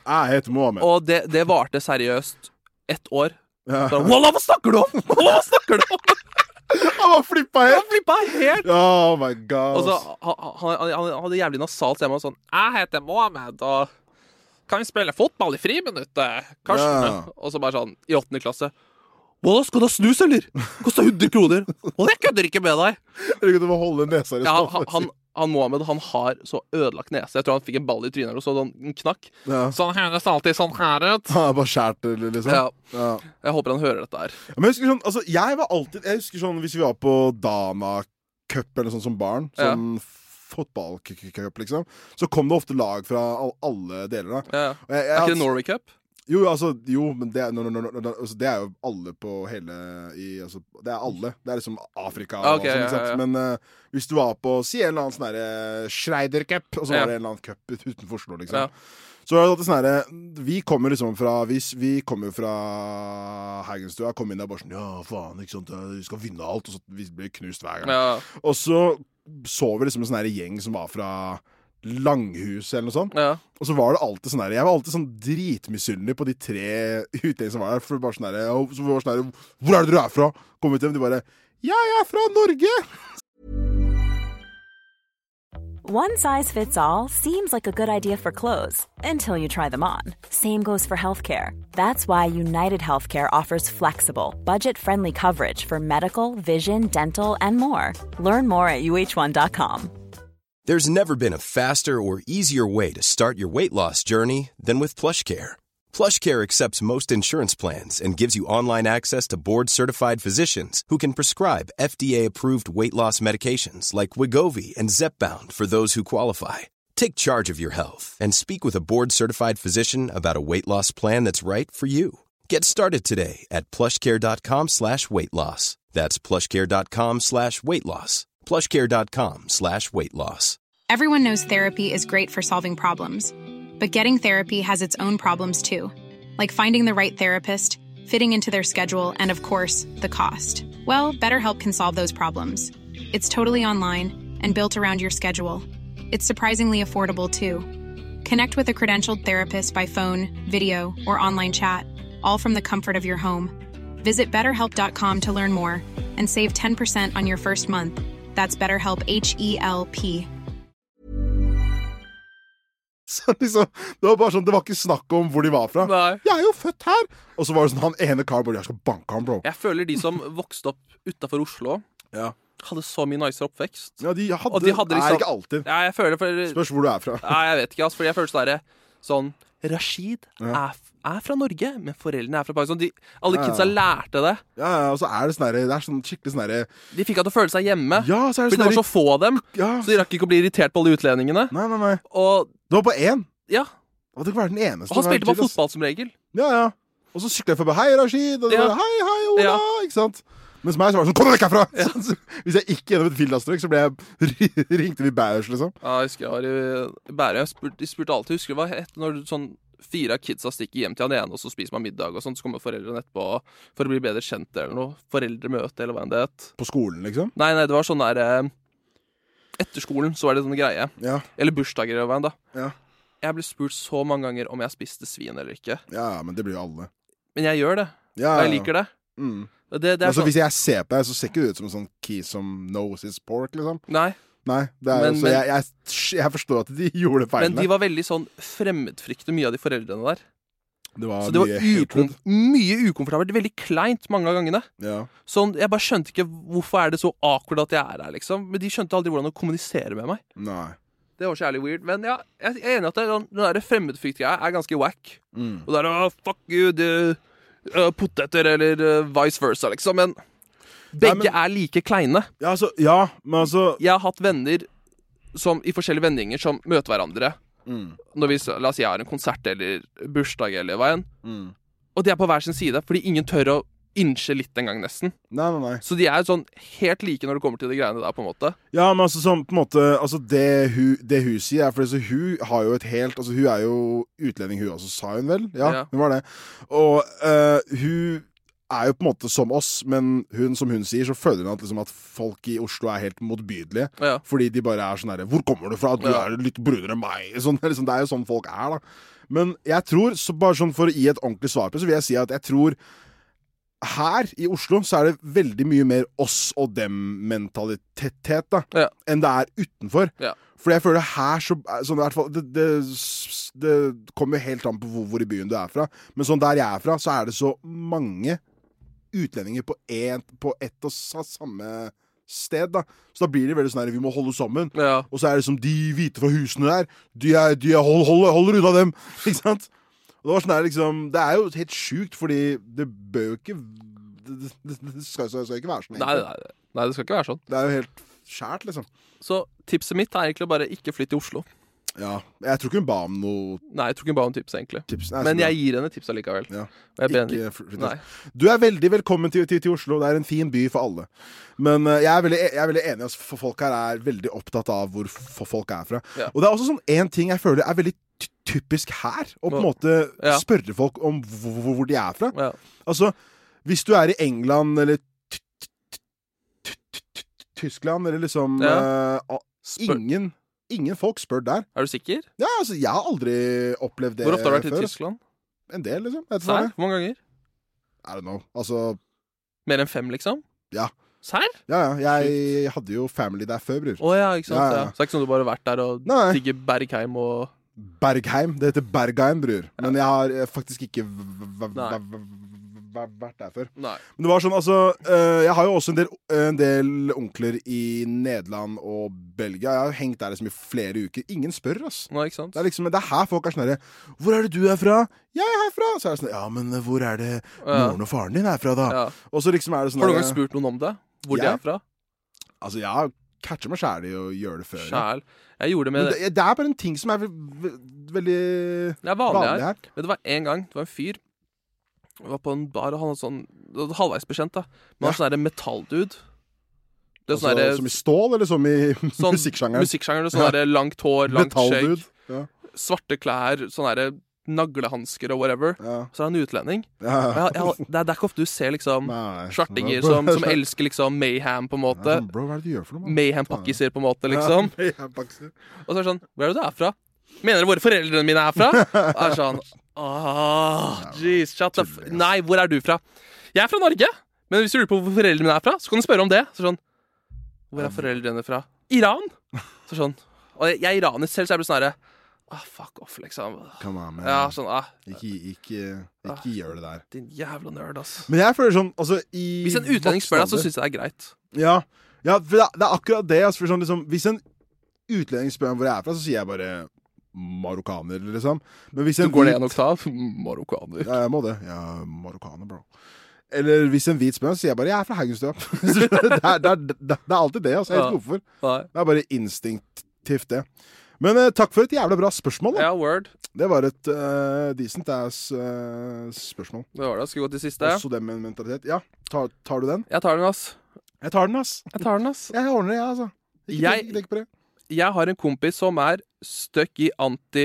Jeg heter Mohammed. Og det, det varte seriøst ett år. Ja. Så, Wallah, hva snakker du om? Hva snakker du om? Han var flippa helt. Han flippa helt. Oh my god. Og så han, han, han, han hadde jævlig nasalt stemme og sånn, jeg heter Mohammed, og kan vi spille fotball i friminuttet, Karsten? Ja. Og så bare sånn, i åttende klasse, Wallah, skal du ha snus, eller? Kostet hundre kroner. Og det kødder ikke med deg. Du kan holde nesa i ja, han, han, han Mohammed, han har så ødelagt nese. Jeg tror han fikk en ball i trynet og så en knakk. Ja. Så han høres alltid sånn her ut. Han er bare skjært, liksom. Ja. Ja. Jeg håper han hører dette her. Men jeg husker sånn, altså, jeg var alltid, jeg husker sånn, hvis vi var på Dana Cup eller sånn som barn, sånn ja. fotballcup, liksom, så kom det ofte lag fra alle deler da. Ja. Jeg, jeg, er ikke det Norway Cup? Jo, altså, jo, men det, no, no, no, no, altså, det er jo alle på hele i, altså, det er alle. Det er liksom Afrika og okay, sånn, ja, ja, ja. Men uh, hvis du var på, si en eller annen sånn der Schreider Cup, og så ja. var det en eller annen cup utenfor Oslo, liksom. Ja. Så er det sånn her, vi kommer liksom fra, vi, vi kommer fra Haugenstua, kom inn der bare sånn, ja, faen, ikke sant, vi skal vinne alt, og så vi blir knust hver gang. Ja. Og så så vi liksom en sånn her gjeng som var fra Langhus eller noe sånt. Ja. Og så var det alltid sånn der, jeg var alltid sånn dritmisunnelig på de tre utlendingene som var der. For bare sånn der, så var det sånn der, hvor er det dere er fra? Kom ut til dem, de bare, ja, jeg er fra Norge! One size fits all seems like a good idea for clothes until you try them on. Same goes for healthcare. That's why United Healthcare offers flexible, budget-friendly coverage for medical, vision, dental, and more. Learn more at U H one dot com. There's never been a faster or easier way to start your weight loss journey than with PlushCare. PlushCare accepts most insurance plans and gives you online access to board-certified physicians who can prescribe F D A-approved weight loss medications like Wegovy and Zepbound for those who qualify. Take charge of your health and speak with a board-certified physician about a weight loss plan that's right for you. Get started today at plushcare.com slash weight loss. That's plushcare.com slash weight loss. plushcare.com slash weight loss. Everyone knows therapy is great for solving problems, but getting therapy has its own problems too, like finding the right therapist, fitting into their schedule, and of course, the cost. Well, BetterHelp can solve those problems. It's totally online and built around your schedule. It's surprisingly affordable too. Connect with a credentialed therapist by phone, video, or online chat, all from the comfort of your home. Visit better help dot com to learn more and save ten percent on your first month. That's BetterHelp, H E L P. Så liksom, det var bare sånn, det var ikke snakk om hvor de var fra. Nei. Jeg er jo født her! Og så var det sånn, han ene kar bare, jeg skal banke han, bro. Jeg føler de som vokste opp utenfor Oslo, ja. hadde så mye nicer oppvekst. Ja, de hadde, Og de hadde liksom, er ikke alltid. Ja, jeg føler for... Spørs hvor du er fra. Ja, jeg vet ikke, altså, fordi jeg føler sånn, sånn Rashid ja. er, er fra Norge, men foreldrene er fra Pakistan. De, alle kidsa ja, ja. lærte det. Ja, ja, og så er det sånn der, det er sånn skikkelig sånn der... De fikk at å føle seg hjemme. Ja, så er det fordi sånn det var så få av dem, ja. så de rakk ikke å bli irritert på alle utlendingene. Nei, nei, nei. Og... Det var bare én. Ja. Og det var den eneste. Og han spilte bare fotball som regel. Ja, ja. Og så syklet jeg forbi, hei Rashid, og så ja. bare, hei, hei, Ola, ja. ikke sant? Mens meg så var det sånn, kom deg vekk herfra! Ja. Så, hvis jeg ikke gjennom et villastrøk, så ble jeg, ringte vi Bæers, liksom. Ja, jeg husker jeg var i Bærum, jeg spurte, jeg spurte alltid, husker du hva etter når sånn fire av kidsa stikker hjem til han ene, og så spiser man middag og sånt, så kommer foreldrene etterpå for å bli bedre kjent eller noe, foreldremøte eller hva enn det het. På skolen, liksom? Nei, nei, det var sånn der, etter skolen så var det sånn greie. Ja. Eller bursdager eller hva enn da. Ja. Jeg ble spurt så mange ganger om jeg spiste svin eller ikke. Ja, men det blir jo alle. Men jeg gjør det. Ja, og jeg liker det. Mm. det, det er altså, sånn... Hvis jeg ser på deg, så ser ikke du ut som en sånn key som knows his pork, liksom. Nei. Nei, det er, men, så men, jeg, jeg, jeg forstår at de gjorde feilene. Men de var veldig sånn fremmedfrykte, mye av de foreldrene der. Det var så det var mye, ukom, mye ukomfortabelt, veldig kleint mange av gangene. Ja. Sånn, jeg bare skjønte ikke hvorfor er det så awkward at jeg er her, liksom. Men de skjønte aldri hvordan å kommunisere med meg. Nei. Det var så jævlig weird. Men ja, jeg er enig at det, den der fremmedfrykt-greia er ganske wack. Mm. Og det er oh, fuck you, det, uh, poteter, eller uh, vice versa, liksom. Men begge Nei, men, er like kleine. Ja, altså, ja, men altså Jeg har hatt venner som, i forskjellige vendinger som møter hverandre. Mm. Når vi, la oss si jeg har en konsert eller bursdag eller hva enn. Mm. Og de er på hver sin side, fordi ingen tør å innse litt en gang nesten. Nei, nei, nei. Så de er sånn helt like når det kommer til de greiene der, på en måte. Ja, men altså sånn, på en måte, altså det hun, det hun sier er, for hun har jo et helt, altså hun er jo utlending, hun også, sa hun vel? Ja, ja. Hun var det. Og uh, hun er jo på en måte som oss, men hun, som hun sier, så føler hun at, liksom, at folk i Oslo er helt motbydelige. Ja. Fordi de bare er sånn her, hvor kommer du fra? Du ja. er litt brunere enn meg. Sånn, liksom, det er jo sånn folk er, da. Men jeg tror, så bare sånn for å gi et ordentlig svar på, så vil jeg si at jeg tror her i Oslo så er det veldig mye mer oss og dem-mentalitet da, ja. enn det er utenfor. Ja. For jeg føler her så, sånn i hvert fall, det, det, det kommer helt an på hvor, hvor i byen du er fra. Men sånn der jeg er fra, så er det så mange utlendinger på, en, på ett og samme sted da. Så da blir det veldig sånn her, vi må holde sammen. Ja. Og så er det som de hvite fra husene der, de, er, de er, hold, hold, holder unna dem, ikke sant? Og det var sånn her, liksom, det er jo helt sykt, fordi det bør jo ikke, det, det, det skal, skal ikke være sånn. Nei, nei, nei, det skal ikke være sånn. Det er jo helt skjært, liksom. Så tipset mitt er egentlig bare ikke flytte til Oslo. Ja, jeg tror ikke hun ba om noe Nei, jeg tror ikke hun ba om tips, egentlig. tips. Nei, Men jeg gir henne tips allikevel. Ja. Og jeg ber henne- Ikke flytte. Nei. Du er veldig velkommen til, til, til Oslo. Det er en fin by for alle. Men uh, jeg, er veldig, jeg er veldig enig, altså, for folk her er veldig opptatt av hvor f- folk er fra. Ja. Og det er også sånn en ting jeg føler er veldig ty- typisk her, å på en måte Ja. spørre folk om hvor, hvor, hvor de er fra. Ja. Altså, hvis du er i England eller t- t- t- t- t- Tyskland, eller liksom Ja. uh, a- Spør- ingen, ingen folk spør der. Er du sikker? Ja, altså, jeg har aldri opplevd det Hvor ofte har du vært i før. Tyskland? En del, liksom. Jeg vet Sær? ikke. Hvor mange ganger? I don't know. Altså, Mer enn fem, liksom? Ja. Sær? ja, ja. Jeg hadde jo family der før, bror. Å ja, ikke sant? Ja, Ja, ja. Så det er ikke sånn du bare har vært der og Nei. digger Bergheim og Bergheim. Det heter Bergheim, bror. Men jeg har eh, faktisk ikke v- v- Nei. v- v- v- vært der før. Nei. Men det var sånn, altså eh, jeg har jo også en del, en del onkler i Nederland og Belgia. Jeg har hengt der liksom i flere uker. Ingen spør, ass. Nei, ikke sant? Det er liksom, det er her folk er sånn her, hvor er det du er fra? Jeg er herfra. Så er det sånn, ja, men hvor er det Ja. moren og faren din er fra da? Ja. Og så liksom er det sånn Har du noen der, gang spurt noen om det? Hvor de Jeg? er fra? altså jeg har catchet meg selv i å gjøre det før. ja. Sjæl. Jeg gjorde det Men med det, det er bare en ting som er ve ve veldig Det er vanlig her. her. Men det var en gang, det var en fyr. Vi var på en bar, og han var sånn det var halvveis bekjent, da. Men han var sånn derre metalldude. Det er Altså, sånn derre som i stål, eller som i sånn musikksjangeren? Musikksjangeren. Sånn derre langt hår, langt Metalldude. skjegg, Ja. svarte klær, sånn derre naglehansker og whatever. Ja. Så er han utlending. Ja. Og jeg, jeg, det, er, det er ikke ofte du ser liksom Nei. svartinger Bro, som, som elsker liksom mayhem, på en Ja, måte. sånn, Bro, hva er det du gjør for noe, mann? Mayhem-pakkiser, på en måte, liksom. Ja, mayhem-pakkiser. Og så er det sånn, hvor er det du er fra? Mener du hvor foreldrene mine er fra? Og er sånn, åh, jeez, shut the f... Nei, hvor er du fra? Jeg er fra Norge, men hvis du lurer på hvor foreldrene mine er fra, så kan du spørre om det. Så sånn, hvor er foreldrene fra? Iran? Så sånn, og jeg er iraner selv, så jeg blir sånn her, ah, fuck off, liksom. Come on, man. Ja, sånn, ah, Ikke, ikke, ikke gjør det der. din jævla nerd, ass. Men jeg føler sånn, altså i Hvis en utlending spør deg, så voksen synes jeg det er greit. alder- Ja, ja for det, er- det er akkurat det. Altså, for sånn, liksom, hvis en utlending spør meg hvor jeg er fra, så sier jeg bare marokkaner, liksom. Men hvis Du en går ned hvit- en oktav, marokkaner. Ja, jeg må det. Ja, marokkaner, bro. Eller hvis en hvit spør meg, så sier jeg bare jeg er fra Haugenstua. det, er- det, er- det er alltid det, altså. Jeg vet Ja. ikke hvorfor. Nei. Det er bare instinktivt, det. Men eh, takk for et jævla bra spørsmål, da. Ja, word. Det var et uh, decent ass uh, spørsmål. Det var det. Skal vi gå til siste? Også det med mentalitet. Ja, tar, tar du den? Jeg tar den, ass. Jeg tar den, ass. Jeg tar den, ass. Jeg ordner det, jeg, altså. Ikke Jeg- tenk, tenk på det. Jeg har en kompis som er stuck i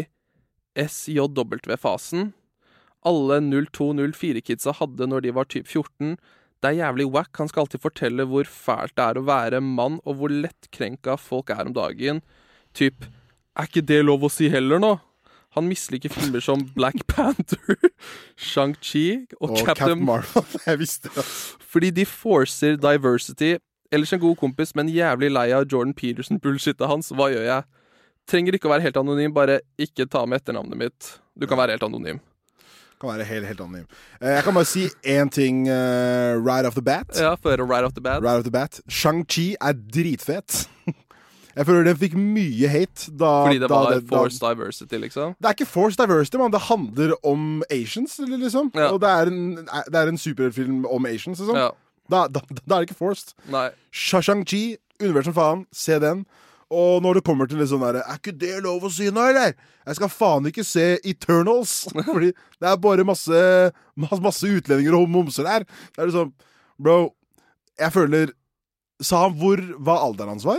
anti-S J W-fasen. Alle null to null fire-kidsa hadde når de var typ fjorten. Det er jævlig wack. Han skal alltid fortelle hvor fælt det er å være mann, og hvor lettkrenka folk er om dagen. Typ, er ikke det lov å si heller nå? Han misliker filmer som Black Panther, Shang-Chi og, Og Captain, Captain Marvel. Jeg visste det. fordi de forcer diversity. Ellers en god kompis, men jævlig lei av Jordan Peterson-bullshitet hans. Hva gjør jeg? Trenger ikke å være helt anonym, bare ikke ta med etternavnet mitt. Du kan være helt anonym. Kan være helt, helt anonym. Eh, Jeg kan bare si én ting eh, right off the bat. Ja, for right off the bat. Right off the bat. Shang-Chi er dritfet. Jeg føler den fikk mye hate da, Fordi det da var da- forced diversity, liksom. Det er ikke forced diversity, man. Det handler om Asians, eller liksom. Ja. Og det er en, det er en superheltfilm om Asians, liksom. Ja. Da, da, da er det ikke forced. Nei. Shang-Chi, universet som faen, se den. Og når det kommer til litt sånn der, er ikke det lov å si nå, eller? Jeg skal faen ikke se Eternals, fordi det er bare masse, masse, masse utlendinger og momser der. Det er liksom, bro, jeg føler, sa han hvor, hva alderen hans var?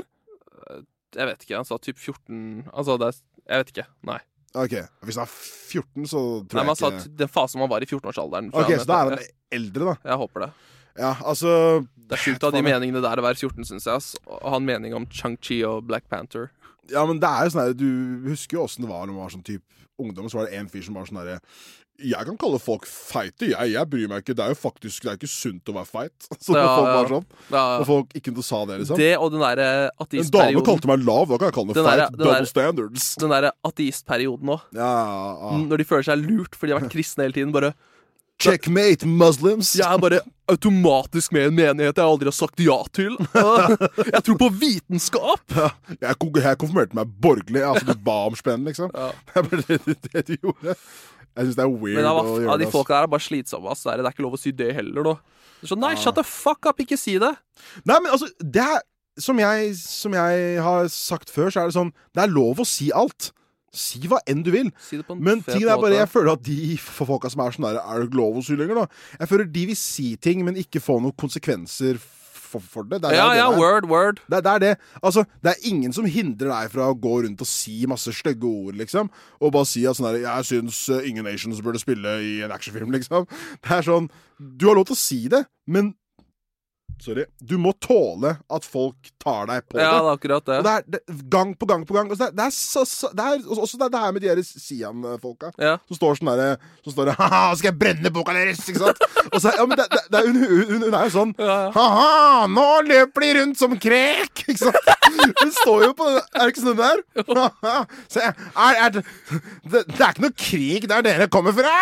Jeg vet ikke, han sa typ fjorten. Altså, det er, jeg vet ikke, nei. Ok, hvis han er fjorten, så tror Nei, men han sa jeg ikke... t- den fasen man var i fjortenårsalderen. Ok, så da er han eldre da. Jeg håper det. Ja, altså... Det er sjukt av de meningene der å være fjorten, synes jeg. Ass. Og ha en mening om Shang-Chi og Black Panther. Ja, men det er jo sånn her, du husker jo hvordan det var når man var sånn typ ungdom, så var det en fyr som var sånn her, jeg kan kalle folk feite, jeg, jeg bryr meg ikke, det er jo faktisk, det er ikke sunt å være feit. Så ja, folk var sånn, ja. Og folk ikke kunne sa det, liksom. Det og den der ateistperioden. En dame kalte meg lav, da kan jeg kalle det feit, double der, standards. Den der ateistperioden nå. Ja, ja. Når de føler seg lurt, fordi de har vært kristne hele tiden, bare... Checkmate, Muslims. Jeg er bare automatisk med en menighet jeg aldri har sagt ja til. Jeg tror på vitenskap. Ja, jeg, jeg konfirmerte meg borgerlig, altså du ba om spenn, liksom. Ja. Det er det, det, det du gjorde. Jeg synes det er weird. Men av, av de folka der er bare slitsomme, ass. Det er ikke lov å si det heller, da. Så nei, shut the fuck up, ikke si det. Nei, men altså, det er, som jeg, som jeg har sagt før, så er det sånn, det er lov å si alt. Si hva enn du vil. Si men ting er bare, jeg føler at de for folka som er sånn der, er det lov å si lenger, da? Jeg føler de vil si ting, men ikke få noen konsekvenser for, for det. Det er ja, det ja, det word, word. Det, det er det. Altså, det er ingen som hindrer deg fra å gå rundt og si masse stygge ord, liksom. Og bare si at sånn der, jeg synes uh, ingen nations burde spille i en actionfilm, liksom. Det er sånn, du har lov til å si det, men sorry, du må tåle at folk tar deg på ja, det. Ja, det er akkurat det. Og det er det, gang på gang på gang. Det er, det er, så, så, det er også det, det her med de her Sian-folka. Ja. Som står sånn der, som står der, haha, skal jeg brenne boka deres, ikke sant? Og så, ja, men det, det, det er, hun, hun, hun er jo sånn, ja, ja. Haha, nå løper de rundt som krek, ikke sant? Hun står jo på, er det ikke sånn der? Haha, så er, er det, det, det er ikke noe krig der dere kommer fra.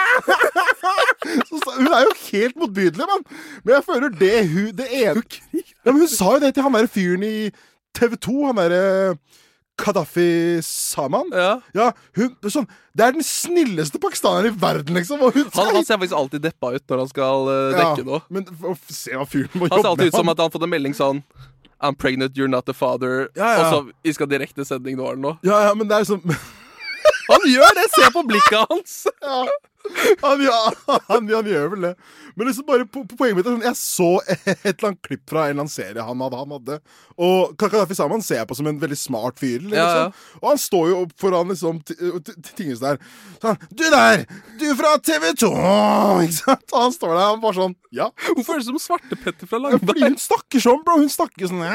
Så, hun er jo helt motbydelig, mann. Men jeg føler det, hun, det er ja, men hun sa jo det til han der fyren i T V to, han der Gaddafi Saman. Ja, ja hun, sånn, det er den snilleste pakistaneren i verden, liksom. Og hun, han, han ser faktisk alltid deppa ut når han skal uh, dekke ja, noe. Men se hva fyren må jobbe med. Han ser alltid ut som at han har fått en melding sånn I'm pregnant, you're not the father. Ja, ja. Og så vi skal direkte sending nå eller noe. Ja, ja, men det er sånn han gjør det, se på blikket hans. Ja. Han, ja, han, han gjør vel det. Men liksom bare på, på poenget mitt er sånn, jeg så et eller annet klipp fra en eller annen serie han hadde, han hadde. Og Gaddafi Saman ser jeg på som en veldig smart fyr liksom. Ja, ja. Og han står jo foran liksom tingene der sånn, du der, du fra T V to, ikke sant? Og han står der, han bare sånn, ja. Hvorfor er det som Svartepetter fra Langberg? Fordi hun snakker sånn, bro, hun snakker sånn.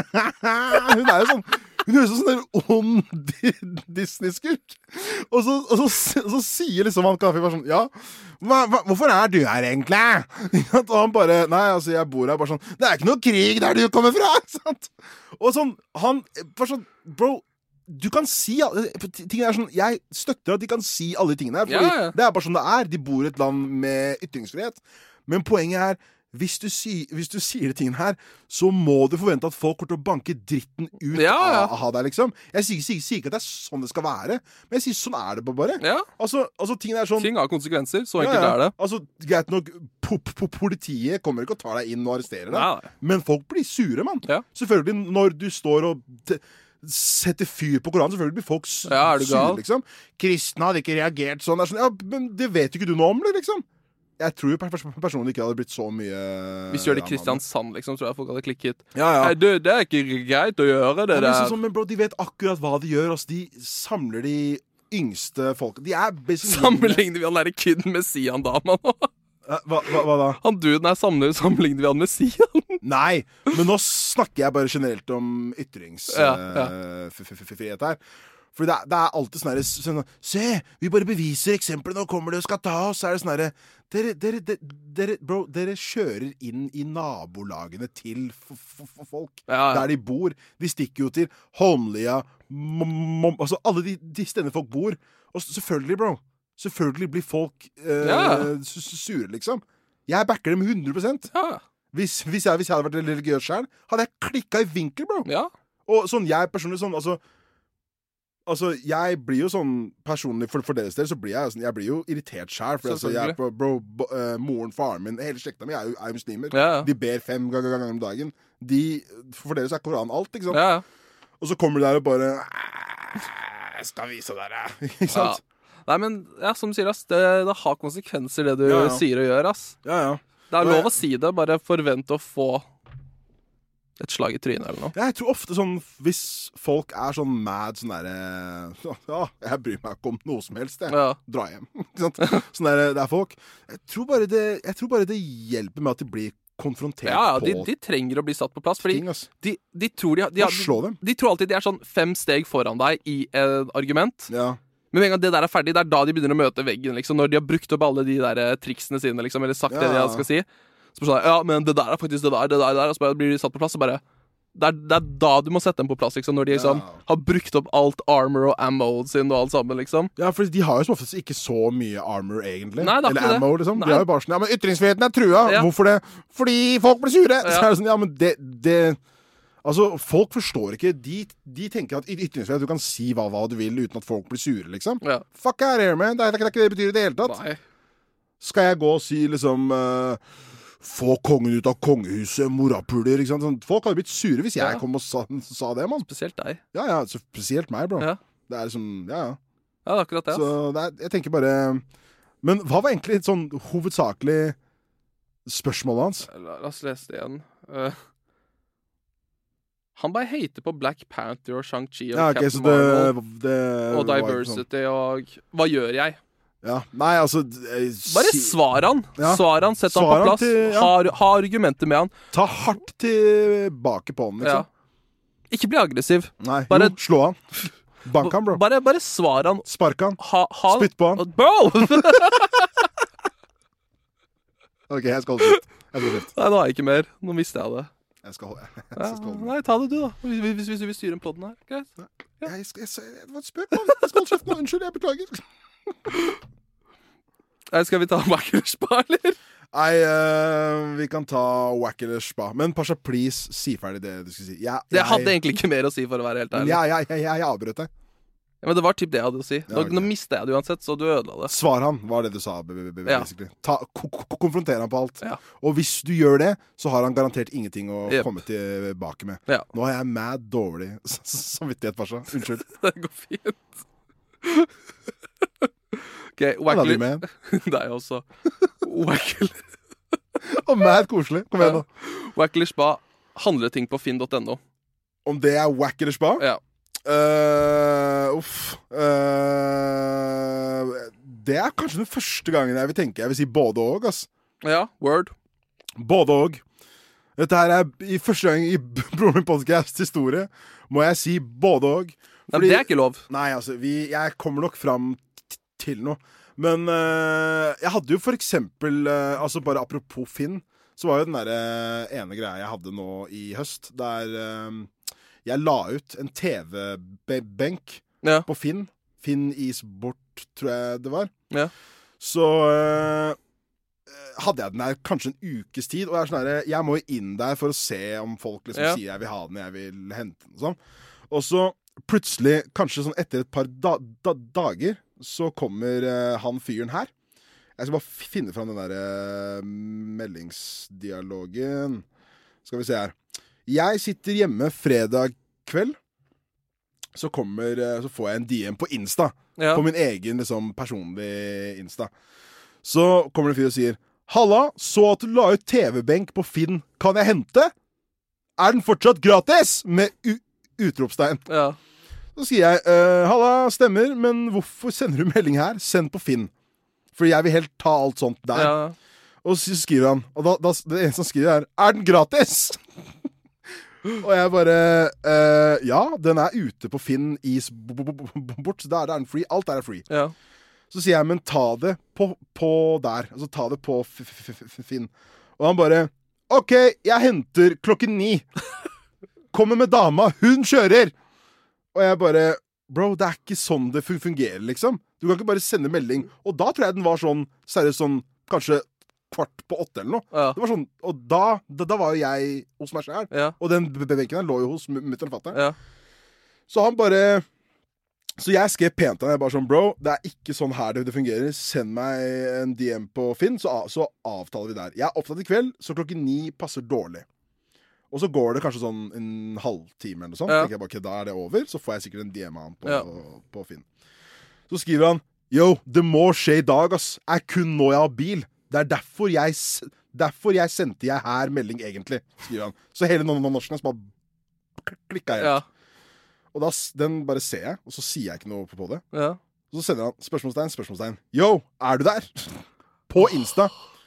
Hun er jo sånn, hun høres ut som en ond Disney-skurk. Og, så, og, så, og så sier liksom han Gaddafi bare sånn, ja, hva, hva, hvorfor er du her egentlig? Og han bare, nei, altså jeg bor her bare sånn, det er ikke noe krig der du kommer fra, sant? Og sånn, han bare sånn, bro, du kan si ting er sånn, jeg støtter at de kan si alle de tingene her, fordi ja, ja. Det er bare sånn det er, de bor i et land med ytringsfrihet. Men poenget er, Hvis du, si, hvis du sier de tingene her, så må du forvente at folk kommer til å banke dritten ut ja, ja. Av, av deg, liksom. Jeg sier, sier, sier ikke at det er sånn det skal være, men jeg sier sånn er det bare. Ja. Altså, altså, ting er sånn... Ting har konsekvenser, så enkelt ja, ja. er det. Altså, greit nok, po, po, politiet kommer ikke å ta deg inn og arrestere deg, ja. Men folk blir sure, mann. Ja. Selvfølgelig, når du står og... Te, setter fyr på Koranen, selvfølgelig blir folk s- ja, sure, liksom. Kristne hadde ikke reagert sånn. Det er sånn, ja, men det vet ikke du noe om, liksom. Jeg tror jo personlig ikke hadde blitt så mye... Hvis du gjør det i Kristiansand, liksom, tror jeg folk hadde klikket. Ja, ja. Nei, du, det er ikke greit å gjøre det ja, men der. Sånn, men bro, de vet akkurat hva de gjør. Altså, de samler de yngste folk. De er sammenligner vi han der kiden med Sian-dama nå? Hva, hva, hva da? Han duden her sammenligner vi han med Sian. Nei, men nå snakker jeg bare generelt om ytringsfrihet ja, ja. her. For det er, det er alltid sånn her sånn, se, vi bare beviser eksemplene, nå kommer de og skal ta oss. Så er det sånn her, dere, dere, dere, dere, bro, dere kjører inn i nabolagene til f- f- f- folk. Ja, ja. Der de bor. De stikker jo til Holmlia, altså alle de, de stedene folk bor. Og selvfølgelig, bro, selvfølgelig blir folk eh, ja. sure, liksom. Jeg backer dem hundre prosent. Ja. Hvis, hvis, jeg, hvis jeg hadde vært religiøs selv, hadde jeg klikket i vinkel, bro. Ja. Og sånn, jeg personlig sånn, altså Altså, jeg blir jo sånn personlig, for, for deres del så blir jeg, sånn, jeg blir jo irritert selv, for altså, jeg, bro, bro, bro uh, moren, faren min, hele slekta mi er jo er muslimer. Ja, ja. De ber fem ganger, ganger om dagen. De, for deres er Koran alt, ikke sant? Ja, ja. Og så kommer de der og bare jeg skal vise dere, ikke sant? Ja. Nei, men, ja, som du sier, ass, det, det har konsekvenser det du ja, ja. sier og gjør, ass. Ja, ja. Det er lov å si det, bare forvent å få et slag i trynet eller noe. Ja, jeg tror ofte sånn, hvis folk er sånn mad, sånn der, ja, jeg bryr meg ikke om noe som helst, jeg. Ja. Dra hjem. Sånn der, det er folk. Jeg tror bare det, jeg tror bare det hjelper med at de blir konfrontert Ja, ja, på de, de trenger å bli satt på plass, fordi ting, ass. de, de tror de, de, Bare slå dem. de tror alltid de er sånn fem steg foran deg i et argument. Ja. Men med en gang det der er ferdig, det er da de begynner å møte veggen, liksom, når de har brukt opp alle de der eh, triksene sine, liksom, eller sagt Ja. det de skal si. Så sånn, ja, men det der er faktisk det der, det der, det der, og så bare blir de satt på plass, og bare det er, det er da du må sette dem på plass, liksom, når de liksom Ja. har brukt opp alt armor og ammo sin og alt sammen, liksom. Ja, for de har jo som oftest ikke så mye armor, egentlig. Nei, det er Eller ikke det. ammo, liksom. Nei. De har jo bare sånn, ja, men ytringsfriheten er trua. Ja. Hvorfor det? Fordi folk blir sure. Ja. Så er det sånn, ja, men det, det Altså, folk forstår ikke. De, de tenker at y- ytringsfrihet, du kan si hva, hva du vil uten at folk blir sure, liksom. Ja. Fuck out here, man. Det er, det er ikke det det betyr i det hele tatt. Nei. Skal jeg gå og si liksom uh, få kongen ut av kongehuset, morapuler, ikke sant? Sånn, folk hadde blitt sure hvis jeg Ja. kom og sa, sa det, mann. Spesielt deg. Ja, ja, så spesielt meg, bro. Ja. Det er liksom, ja, ja. Ja, det er akkurat det. Så ass. det er, jeg tenker bare Men hva var egentlig et sånn hovedsakelig spørsmålet hans? La, la oss lese det igjen. Uh, han bare hater på Black Panther og Shang-Chi og Ja, ok, Captain så det, Marvel det og var ikke sånn. diversity og hva gjør jeg? Ja, nei, altså eh, Bare si- svar han. Ja. Svar han, Sett han Svar på han plass. til- ja. ha, ha argumenter med han. Ta hardt tilbake på den, Ja. liksom. Ikke bli aggressiv. Nei, Bare- jo, slå han. Bank han, bro. Bare, bare svar han. Spark han. Ha, ha, Spytt på han. Bro! Ok, jeg skal holde kjeft. Jeg skal holde kjeft. Nei, nå har jeg ikke mer. Nå mister jeg det. Jeg skal holde, jeg Ja, skal holde meg. nei, ta det du, da. Hvis, hvis, hvis du vil styre en podden her. Greit. Jeg, skal, jeg, jeg, det var et spøk, mann. Jeg skal holde kjeft nå. Unnskyld, jeg beklager. Nei, skal vi ta Wackers Spa, eller? Nei, eh, vi kan ta Wack eller Spa. Men Pasha, please, si ferdig det du skulle si. Jeg, Det hadde egentlig ikke mer å si, for å være helt Men ærlig. jeg, jeg, jeg, jeg avbrøt deg. Ja, men det var typ det jeg hadde å si. Nå, Ja, ok. nå mistet jeg det uansett, så du ødela det. Svar han, var det du sa. b- b- b- Ja. basically. Ta, ko ko konfronter han på alt. Ja. Og hvis du gjør det, så har han garantert ingenting å Yep. komme tilbake med. Ja. Nå har jeg mad dårlig s- s- samvittighet, Pasha. Unnskyld. Det går fint. OK, I love you, Wackler man. Deg også. Wackler Og mad koselig. Kom igjen, nå. Wackler Spa handler ting på finn punktum no. Om det er Wack eller Spa? Ja. Uh, uff. Uh, det er kanskje den første gangen jeg vil tenke. Jeg vil si både og, ass. Ja, word. Både og. Dette her er i første gang i Broren min podcast historie. Må jeg si både og. Nei, men det er ikke lov. Nei, altså, vi, jeg kommer nok fram t- til noe. Men øh, jeg hadde jo for eksempel øh, altså bare apropos Finn, så var jo den der øh, ene greia jeg hadde nå i høst, der øh, jeg la ut en T V-benk Ja. på Finn. Finn is bort, tror jeg det var. Ja. Så øh, hadde jeg den der kanskje en ukes tid, og jeg er sånn der, jeg må jo inn der for å se om folk liksom Ja. sier jeg vil ha den, jeg vil hente den og sånn. Og så plutselig, kanskje sånn etter et par da da dager, så kommer uh, han fyren her. Jeg skal bare finne fram den der uh, meldingsdialogen. Skal vi se her. Jeg sitter hjemme fredag kveld. Så kommer, uh, så får jeg en D M på Insta. Ja. På min egen liksom, personlige Insta. Så kommer det en fyr og sier: Halla, så at du la ut T V-benk på Finn. Kan jeg hente? Er den fortsatt gratis? Med u utropstegn. Ja. Så sier jeg, «Øh, halla, stemmer, men hvorfor sender du melding her? Send på Finn. For jeg vil helt ta alt sånt der. Ja. Og så skriver han, og da, da, det eneste han skriver er, er den gratis? Og jeg bare, «Øh, ja, den er ute på Finn i s- b- b- b- bort, så der er den free. Alt der er free. Ja. Så sier jeg, men ta det på, på der. Altså ta det på f f f Finn. Og han bare, ok, jeg henter klokken ni. Kommer med dama, hun kjører. Og jeg bare, bro, det er ikke sånn det fun- fungerer, liksom. Du kan ikke bare sende melding. Og da tror jeg den var sånn, seriøst sånn, kanskje kvart på åtte eller noe. Ja. Det var sånn, og da, da, da var jo jeg hos meg selv. Ja. Og den be- benken her lå jo hos mutteren og fatteren. Ja. Så han bare... Så jeg skrev pent til han, jeg bare sånn, bro, det er ikke sånn her det, det fungerer. Send meg en D M på Finn, så, a- så avtaler vi der. Jeg er opptatt i kveld, så klokken ni passer dårlig. Og så går det kanskje sånn en halvtime eller noe sånt. Ja. Tenker jeg bare, ok, da er det over, så får jeg sikkert en D M av han på, Ja. på Finn. Så skriver han, yo, det må skje i dag, ass. Er kun nå jeg har bil. Det er derfor jeg, s- derfor jeg sendte jeg her melding egentlig, skriver han. Så hele noen av norsken bare k- klikket helt. Ja. Og da, s- den bare ser jeg, og så sier jeg ikke noe på det. Ja. Og så sender han spørsmålstegn, spørsmålstegn. Yo, er du der? På Insta.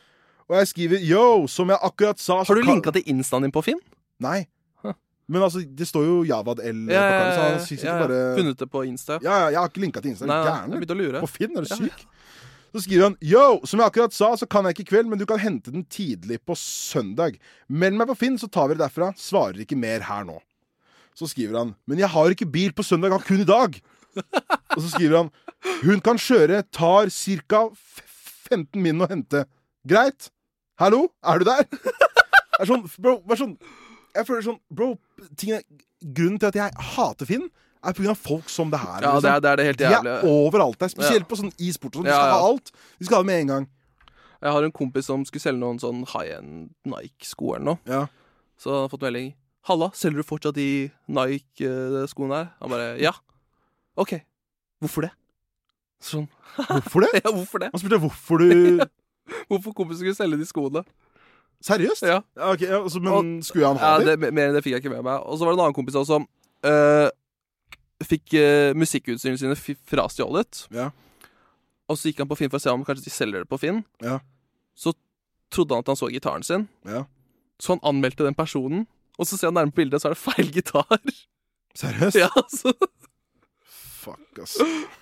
Og jeg skriver, yo, som jeg akkurat sa... Har du linket til Instaen din på Finn? Nei. Huh. Men altså, det står jo Javad L. Ja, ja, ja, ja, så ja, ja. Bare... Funnet det på Insta. Ja, ja, jeg har ikke linket til Insta. Nei, Gærne. jeg begynte å lure. På Finn, er du syk? Ja. Så skriver han, yo, som jeg akkurat sa, så kan jeg ikke i kveld, men du kan hente den tidlig på søndag. Meld meg på Finn, så tar vi det derfra. Svarer ikke mer her nå. Så skriver han, men jeg har ikke bil på søndag, jeg har kun i dag. Og så skriver han, hun kan kjøre, tar cirka femten min å hente. Greit? Hallo? Er du der? Er sånn, bro, bare sånn, jeg føler sånn, bro, tingene, grunnen til at jeg hater Finn, er på grunn av folk som det her. Ja, liksom. det, er, det er det helt jævlig. De er overalt der, spesielt ja. på sånn e-sport. Sånn. De ja, skal ja. ha alt. De skal ha det med en gang. Jeg har en kompis som skulle selge noen sånn high-end Nike-sko eller noe. Ja. Så han har fått melding. Halla, selger du fortsatt de Nike-skoene her? Han bare, ja. Ok, hvorfor det? Sånn. Hvorfor det? Ja, hvorfor det? Han spurte hvorfor du... Hvorfor kompisen skulle selge de skoene? Seriøst? Ja. Ja, okay, ja altså, men og, skulle han ha ja, det? det? Mer enn det fikk jeg ikke med meg. Og så var det en annen kompis også som uh, fikk uh, musikkutstyrene sine frastjålet. Ja. Og så gikk han på Finn for å se om kanskje de selger det på Finn. Ja. Så trodde han at han så gitaren sin. Ja. Så han anmeldte den personen. Og så ser han nærmere på bildet, så er det feil gitar. Seriøst? Ja, altså. Fuck, ass.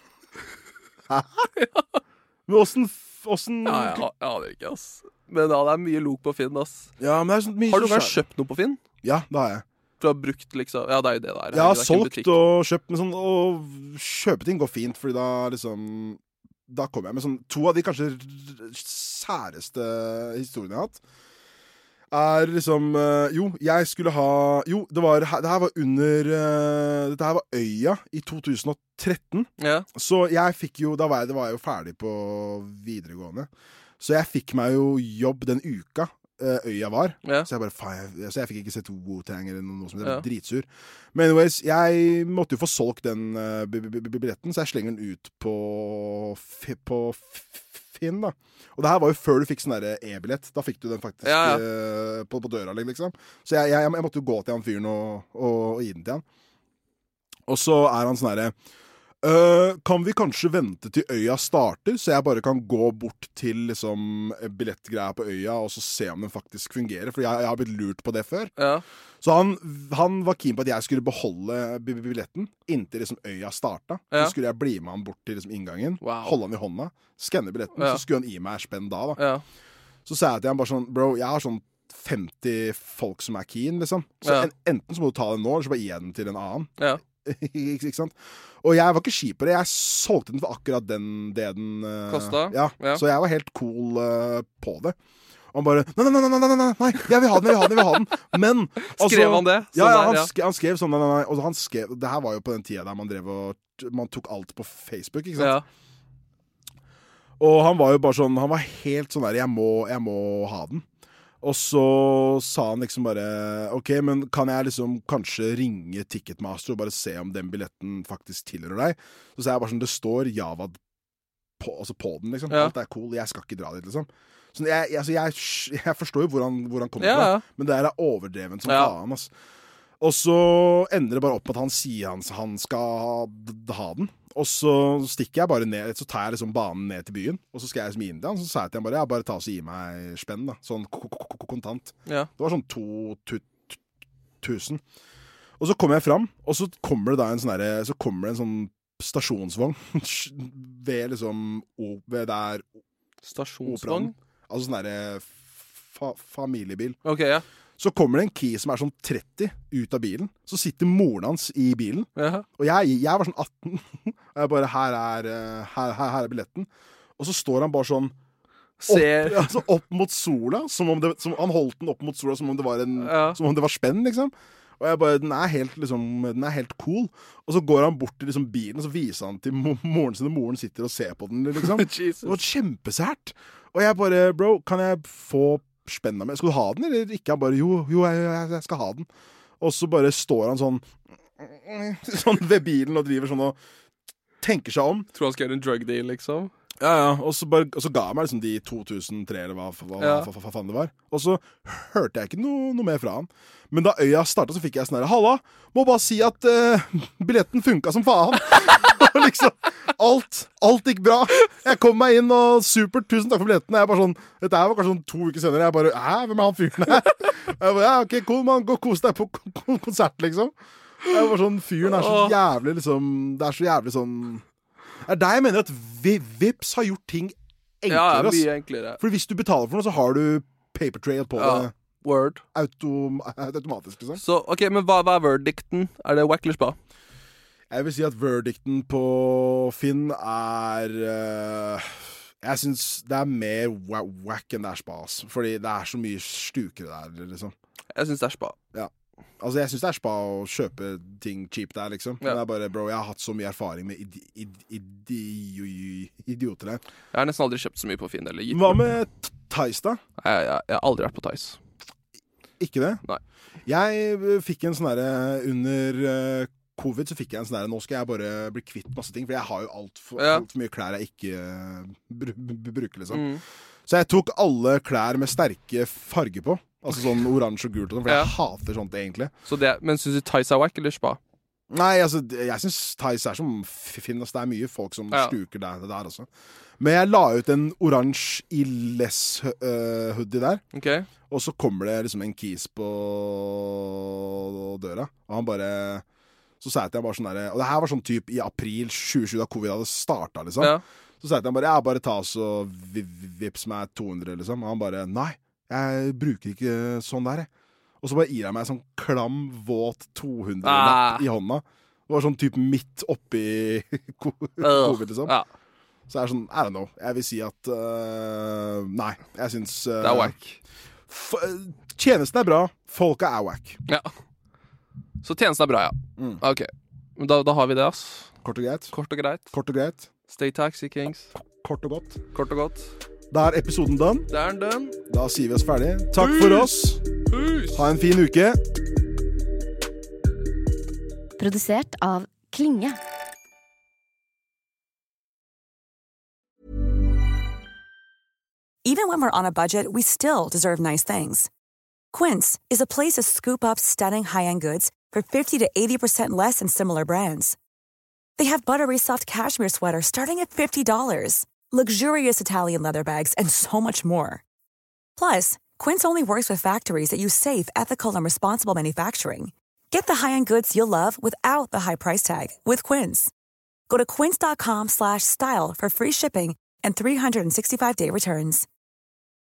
Hæ? Ja. Men åssen... Åssen... Ja, jeg, jeg aner ikke, ass. Men ja, det er mye lok på Finn, ass. Ja, men det er sånn mye har du så noen gang kjøpt noe på Finn? Ja, det har jeg. For du har brukt liksom... Ja, det er jo det der. Jeg har solgt og kjøpt, men sånn... Og kjøpe ting går fint, fordi da liksom... Da kommer jeg med sånn... To av de kanskje særeste historiene jeg har hatt, er liksom... Uh, jo, jeg skulle ha... Jo, det var... Det her var under... Uh, dette her var Øya i to tusen og tretten. Ja. Så jeg fikk jo... Da var jeg, det var jeg jo ferdig på videregående. Så jeg fikk meg jo jobb den uka uh, Øya var. Ja. Så jeg bare... Faen, jeg, så jeg fikk ikke sett Wu-Tang eller noe som heter Ja. dritsur. Men anyways, jeg måtte jo få solgt den uh, billetten, så jeg slenger den ut på... På Finn, da. Og det her var jo før du fikk sånn der e-billett. Da fikk du den faktisk ja, ja. uh, på, på døra, liksom. Så jeg, jeg, jeg måtte jo gå til han fyren og, og, og gi den til han. Og så er han sånn herre uh, kan vi kanskje vente til Øya starter, så jeg bare kan gå bort til liksom billettgreia på Øya og så se om den faktisk fungerer, for jeg, jeg har blitt lurt på det før. Ja. Så han, han var keen på at jeg skulle beholde billetten inntil liksom Øya starta. Ja. Så skulle jeg bli med han bort til liksom inngangen, Wow. holde han i hånda, skanne billetten, Ja. så skulle han gi meg spenn da, da. Ja. Så sa jeg til han bare sånn, bro, jeg har sånn femti folk som er keen, liksom. Så Ja. en, enten så må du ta den nå, eller så bare gi den til en annen. Ja. ikke, ikke sant? Og jeg var ikke kjip på det. Jeg solgte den for akkurat den, det den uh, Kostet? Ja. Ja. Så jeg var helt cool uh, på det. Og han bare Nei, nei, nei, nei, nei, nei, nei, jeg vil ha den, jeg vil ha den, jeg vil ha den. Men altså, Skrev han det? Sånn ja, ja, der, han, ja. skrev, han skrev sånn. Nei, nei, nei. Og han skrev Det her var jo på den tida der man drev og Man tok alt på Facebook, ikke sant? Ja. Og han var jo bare sånn Han var helt sånn der Jeg må, jeg må ha den. Og så sa han liksom bare OK, men kan jeg liksom kanskje ringe Ticketmaster og bare se om den billetten faktisk tilhører deg? Så sa jeg bare sånn Det står Javad på, altså på den, liksom. Ja. Alt er cool. Jeg skal ikke dra dit, liksom. Så jeg, jeg, altså jeg, jeg forstår jo hvor han, hvor han kommer Ja, ja. fra, men det er overdreven som Ja. faen, ass. Og så ender det bare opp med at han sier han, han skal ha, ha den. Og så stikker jeg bare ned, så tar jeg liksom banen ned til byen, og så skal jeg liksom inn til han, så sa jeg til han bare, ja, bare ta og gi meg spenn, da. Sånn k- k- k- kontant. Ja. Det var sånn to tu- tusen. Og så kommer jeg fram, og så kommer det da en sånn derre, så kommer det en sånn stasjonsvogn ved liksom, o- ved der Stasjonsvogn? Altså sånn derre fa familiebil. Ok, ja. Så kommer det en key som er sånn tretti ut av bilen. Så sitter moren hans i bilen. Ja. Og jeg, jeg var sånn atten. Og jeg bare, her er, eh, her, her, her er billetten. Og så står han bare sånn opp, Ser altså opp mot sola. Som om det, som, han holdt den opp mot sola som om det var, en, Ja. som om det var spenn, liksom. Og jeg bare, den er helt, liksom, den er helt cool. Og så går han bort til liksom, bilen, og så viser han til mo moren sin, og moren sitter og ser på den, liksom. Jesus. Det var kjempesært. Og jeg bare, bro, kan jeg få spenna med? Skal du ha den, eller ikke? Han bare, jo, jo, jeg, jeg, jeg skal ha den. Og så bare står han sånn, sånn ved bilen og driver sånn og tenker seg om. Tror han skal gjøre en drug deal, liksom. Ja, ja, og så, bare, og så ga jeg meg liksom de to tusen tre, eller hva, hva, Ja. hva, hva, hva faen det var. Og så hørte jeg ikke noe, noe mer fra han. Men da Øya startet, så fikk jeg sånn her, halla, må bare si at uh, billetten funka som faen. Og liksom, alt, alt gikk bra. Jeg kom meg inn, og supert, tusen takk for billettene. Jeg bare sånn, dette her var kanskje sånn to uker senere. Jeg bare, hæ, hvem er han fyren her? Jeg bare, ja, ok, cool, man, gå og kos deg på konsert, liksom. Jeg var sånn, fyren er så jævlig, liksom, det er så jævlig sånn... Det er der jeg mener at Vips har gjort ting enklere. Ja, mye enklere. For hvis du betaler for noe, så har du paper trail på ja. det. Word. Autom automatisk, liksom. Så, ok, men hva, hva er verdicten? Er det wack eller spa? Jeg vil si at verdicten på Finn er uh, jeg synes det er mer wack enn det er spa, altså. Fordi det er så mye stukere der, liksom. Jeg synes det er spa. Ja. Altså, jeg synes det er spa å kjøpe ting cheap der, liksom. Ja. Men det er bare, bro, jeg har hatt så mye erfaring med idi idi idi idioter der. Jeg har nesten aldri kjøpt så mye på Finn. Eller gitt Hva med Thais, da? Jeg, jeg, jeg har aldri vært på Thais. Ikke det? Nei. Jeg fikk en sånn herre under uh, covid, så fikk jeg en sånn herre, nå skal jeg bare bli kvitt masse ting, for jeg har jo alt for, ja. alt for mye klær jeg ikke uh, br br bruker, liksom. Mm. Så jeg tok alle klær med sterke farger på, altså sånn oransje og gult og sånn, for ja. jeg hater sånt egentlig. Så det, men synes du Thais er wack eller spa? Nei, altså, jeg synes Thais er som Finn, altså, det er mye folk som ja. sluker der, der også. Men jeg la ut en oransje Illes-hoodie uh, der. Ok. Og så kommer det liksom en kis på døra, og han bare... Så sa jeg til han bare sånn der... Og det her var sånn typ i april tjue tjue, da covid hadde startet, liksom. Ja. Så sa jeg til han bare, ja, bare ta oss og vips meg to hundre, liksom. Og han bare, nei, jeg bruker ikke sånn der, jeg. Og så bare gir jeg meg sånn klam, våt to hundre-lapp ah. i hånda. Det var sånn typ midt oppi covid, liksom. Ja. Så er det sånn, I don't know. Jeg vil si at, uh, nei, jeg synes... Uh, det er wack. Tjenesten er bra, folket er wack. Ja. Så tjenesten er bra, ja. Mm. Ok, men da, da har vi det, ass. Kort og greit. Kort og greit. Kort og greit. Stay taxi, kings. Kort og godt. Kort og godt. Da er episoden done. Det er den done. Da sier vi oss ferdig. Takk for oss. Peace. Ha en fin uke. Produsert av Klinge. Even when we're on a budget, we still deserve nice things. Quince is a place to scoop up stunning high-end goods for fifty to eighty percent less than similar brands. They have buttery soft cashmere sweaters starting at fifty dollars, luxurious Italian leather bags, and so much more. Plus, Quince only works with factories that use safe, ethical, and responsible manufacturing. Get the high-end goods you'll love without the high price tag with Quince. Go to quince dot com slash style for free shipping and three sixty-five day returns.